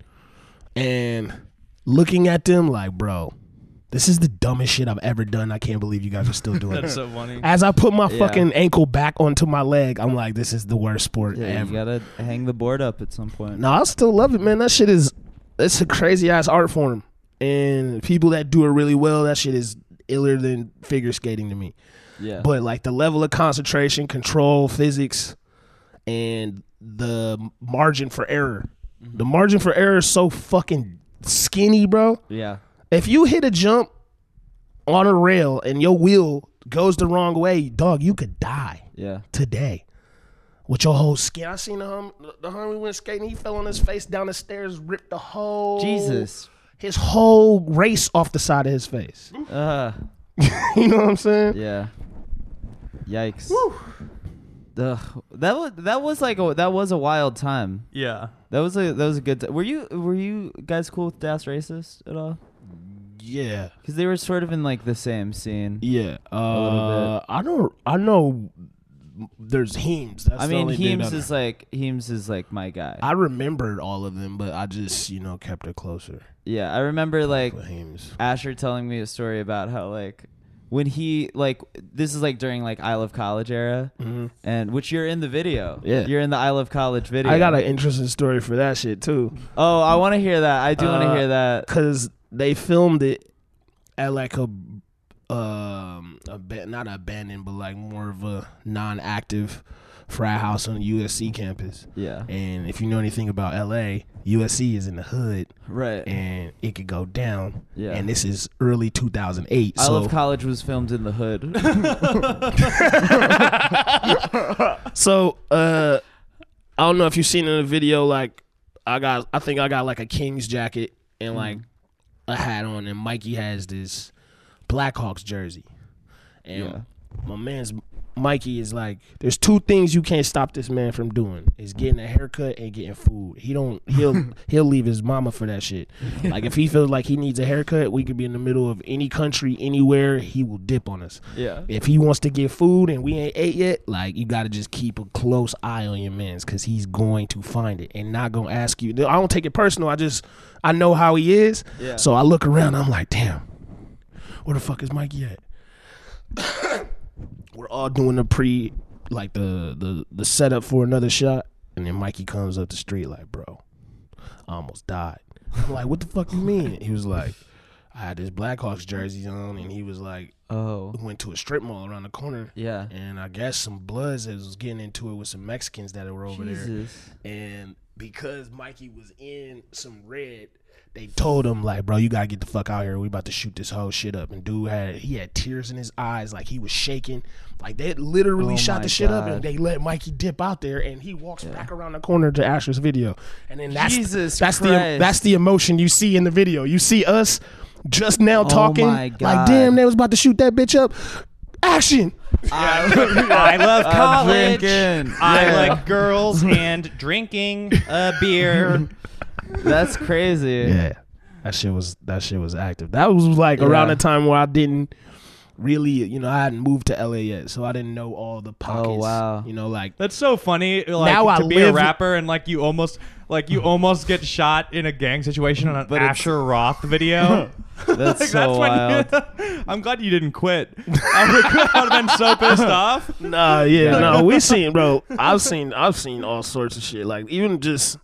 and looking at them like, bro, this is the dumbest shit I've ever done. I can't believe you guys are still doing That's it. so funny. As I put my Yeah. fucking ankle back onto my leg, I'm like, this is the worst sport Yeah, you ever. gotta hang the board up at some point. No, I still love it, man. That shit it's a crazy ass art form. And people that do it really well, that shit is iller than figure skating to me. Yeah. But like the level of concentration, control, physics, and the margin for error. The margin for error is so fucking skinny, bro. yeah. If you hit a jump on a rail and your wheel goes the wrong way, dog, you could die Yeah. today. with your whole skin. I seen the homie went skating. He fell on his face down the stairs, ripped the whole his whole race off the side of his face. You know what I'm saying? Yeah. Yikes. That was a wild time. Yeah. That was a good time. Were you guys cool with Das Racist at all? Yeah. Because they were sort of in like the same scene. Yeah. A little bit. I know there's Heems. That's Heems is like my guy. I remembered all of them, but I just, kept it closer. Yeah, I remember like Heems. Asher telling me a story about how like when he this is like during like I Love College era, and which you're in the video. Yeah, you're in the I Love College video. I got an interesting story for that shit too. Oh, I want to hear that. I do want to hear that because they filmed it at like not abandoned, but like more of a non-active frat house on the USC campus. Yeah. And if you know anything about LA, USC is in the hood. Right. And it could go down. Yeah. And this is early 2008. I Love College was filmed in the hood. So, I don't know if you've seen in the video, like, I think I got like a Kings jacket and like a hat on, and Mikey has this Blackhawks jersey. And my man's Mikey is like, there's two things you can't stop this man from doing: is getting a haircut and getting food. He'll leave his mama for that shit. Like if he feels like he needs a haircut, we could be in the middle of any country, anywhere, he will dip on us. Yeah. If he wants to get food and we ain't ate yet, like you got to just keep a close eye on your man's, because he's going to find it and not gonna ask you. I don't take it personal. I know how he is. Yeah. So I look around. I'm like, damn, where the fuck is Mikey at? We're all doing the setup for another shot, and then Mikey comes up the street like, bro, I almost died. I'm like, what the fuck you mean? He was like, I had this Blackhawks jersey on, and he was like, went to a strip mall around the corner. Yeah. And I guess some Bloods was getting into it with some Mexicans that were over there. And because Mikey was in some red, they told him, like, bro, you gotta get the fuck out here. We about to shoot this whole shit up. And dude had tears in his eyes, like he was shaking. Like they literally shot the shit up, and they let Mikey dip out there, and he walks back around the corner to Asher's video. And then that's the emotion you see in the video. You see us just now talking, like, damn, they was about to shoot that bitch up. Action. I love college. I like girls and drinking beer. That's crazy. Yeah, that shit was active. That was like around the time where I didn't really, I hadn't moved to LA yet, so I didn't know all the pockets. Oh wow, like that's so funny. Like now to be a rapper and like you almost get shot in a gang situation on an Asher Roth video. That's so wild. I'm glad you didn't quit. I would have been so pissed off. We seen, bro. I've seen all sorts of shit. Like even just.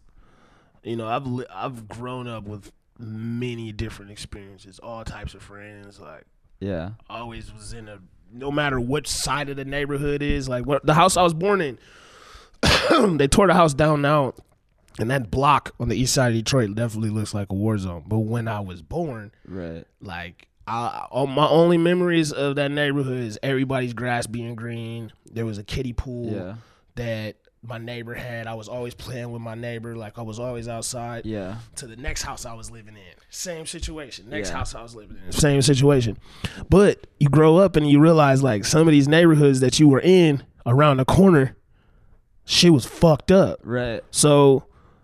I've grown up with many different experiences, all types of friends. Like, yeah, always was no matter which side of the neighborhood is. Like, the house I was born in, they tore the house down now, and that block on the east side of Detroit definitely looks like a war zone. But when I was born, right, like, my only memories of that neighborhood is everybody's grass being green. There was a kiddie pool that my neighbor had. I was always playing with my neighbor. Like I was always outside. Yeah. To the next house I was living in. Same situation. Next house I was living in. Same situation. But you grow up and you realize like some of these neighborhoods that you were in around the corner, shit was fucked up. Right. So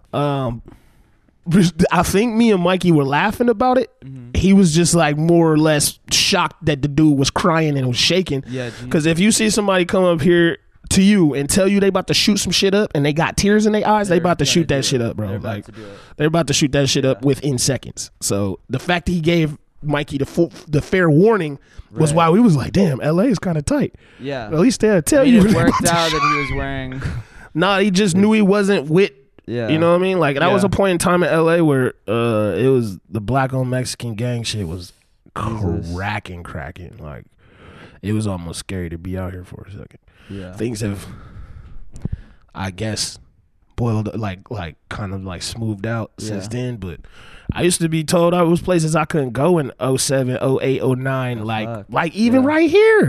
I think me and Mikey were laughing about it. Mm-hmm. He was just like more or less shocked that the dude was crying and was shaking. Yeah. Because if you see somebody come up here to you and tell you they about to shoot some shit up and they got tears in their eyes, they about to shoot that shit up, bro. They're about to shoot that shit up within seconds. So the fact that he gave Mikey the fair warning was why we was like, damn, LA is kind of tight. Yeah. At least they'll tell you. It worked out that he was wearing. Nah, he just knew he wasn't with. Yeah. You know what I mean? Like that was a point in time in LA where it was the black on Mexican gang shit was cracking. Like it was almost scary to be out here for a second. Yeah. Things have, I guess, boiled like kind of like smoothed out since then. But I used to be told I was places I couldn't go in 07, 08, 09. Like even right here,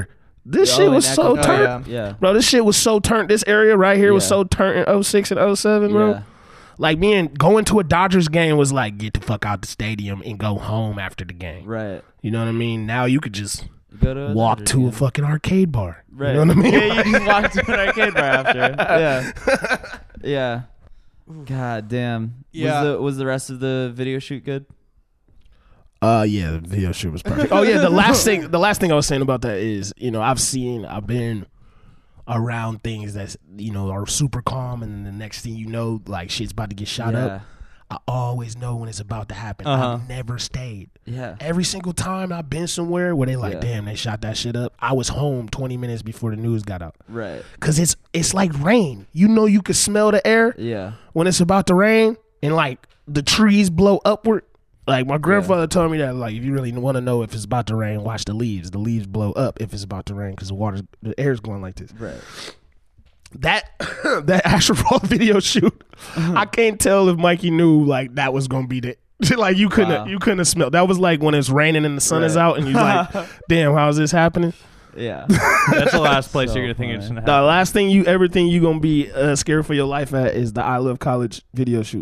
This shit was so Echo turned. Park. Yeah. Bro, this shit was so turned. This area right here was Yeah. so turned in 06 and 07, bro. Yeah. Like, going to a Dodgers game was like, get the fuck out the stadium and go home after the game. Right. You know what I mean? Now you could just Go to walk Dodgers to game. a fucking arcade bar. Right. You know what I mean? Yeah, you just walk to an arcade bar after. Yeah. Yeah. God damn. Yeah. Was the rest of the video shoot good? Yeah, the video shoot was perfect. Oh yeah, the last thing I was saying about that is, I've been around things that's, are super calm, and then the next thing you know, like, shit's about to get shot up. I always know when it's about to happen. I've never stayed. Yeah. Every single time I've been somewhere where they like, Yeah. damn, they shot that shit up, I was home 20 minutes before the news got out. Right. Cause it's like rain. You could smell the air Yeah. when it's about to rain, and like the trees blow upward. Like, my grandfather told me that, like, if you really want to know if it's about to rain, watch the leaves. The leaves blow up if it's about to rain because the air's going like this. Right. That Astroworld video shoot, I can't tell if Mikey knew like that was gonna be the like you couldn't have smelled. That was like when it's raining and the sun is out and you're like, damn, how is this happening? Yeah. That's the last place So you're gonna think it's funny. gonna The happen. last thing you gonna be scared for your life at is the I Love College video shoot.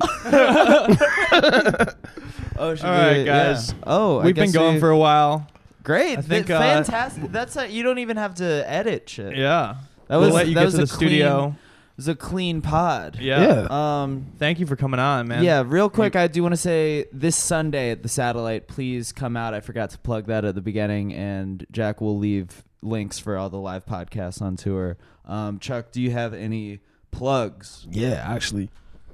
Oh, should All right, guys. Yeah. Oh, We've been going for a while. great. I think, Fantastic. That's you don't even have to edit shit. Yeah. That We'll was let you that get was to a the studio. Clean, it was a clean pod. Yeah. Yeah. Thank you for coming on, man. Yeah, real quick, I do want to say this Sunday at the Satellite, please come out. I forgot to plug that at the beginning, and Jack will leave links for all the live podcasts on tour. Chuck, do you have any plugs? Yeah, actually.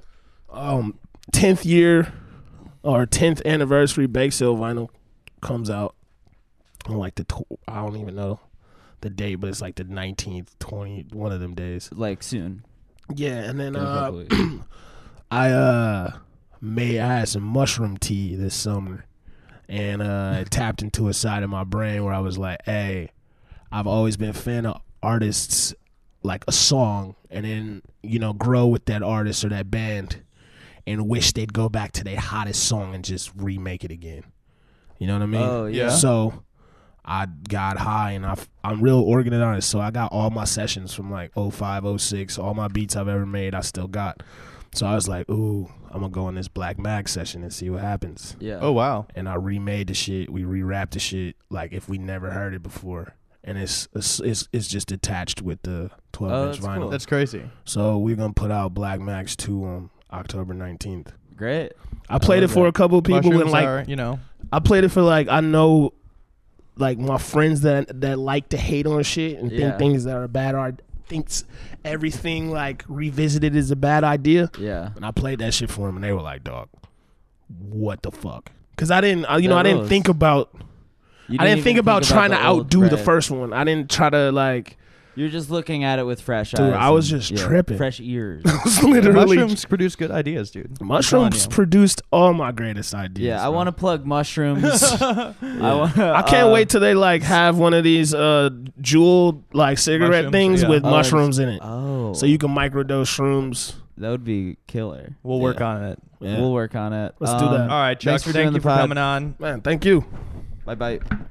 10th year or 10th anniversary Bake Sale vinyl comes out on like I don't even know the date, but it's like the 19th, 20th, one of them days. Like soon. Yeah, and then In a couple weeks. I had some mushroom tea this summer, and it tapped into a side of my brain where I was like, hey, I've always been a fan of artists, like a song, and then, grow with that artist or that band and wish they'd go back to their hottest song and just remake it again. You know what I mean? Oh, yeah. So I got high, and I'm real organized, so I got all my sessions from like 05, 06, all my beats I've ever made I still got. So I was like, ooh, I'm going to go on this Black Mag session and see what happens. Yeah. Oh wow. And I remade the shit. We re-rapped the shit like if we never heard it before. And it's just attached with the 12-inch that's vinyl. cool. That's crazy. So we're going to put out Black Max 2 on October 19th. Great. I played it for a couple of people, and Mushrooms like are, I played it for like, I know like my friends that like to hate on shit and Yeah. think things that are bad are thinks everything like revisited is a bad idea. Yeah. And I played that shit for them, and they were like, dog, what the fuck? Because I didn't That think rules. about You I didn't even think about trying to the old outdo the Fred. first one. I didn't try to like. You're just looking at it with fresh Dude, eyes. I was and- just tripping. Fresh ears. Literally, mushrooms produce good ideas, dude. mushrooms produced all my greatest ideas. Yeah, I bro. want to plug mushrooms. I can't wait till they like have one of these jeweled like cigarette Mushrooms, things yeah. with Oh, mushrooms in it, Oh, so you can microdose shrooms. that would be killer. We'll work on it. Yeah. We'll work on it. Let's do that. All right, Chuck. Thanks for Thank doing you the for pod. coming on. Man, thank you. Bye bye.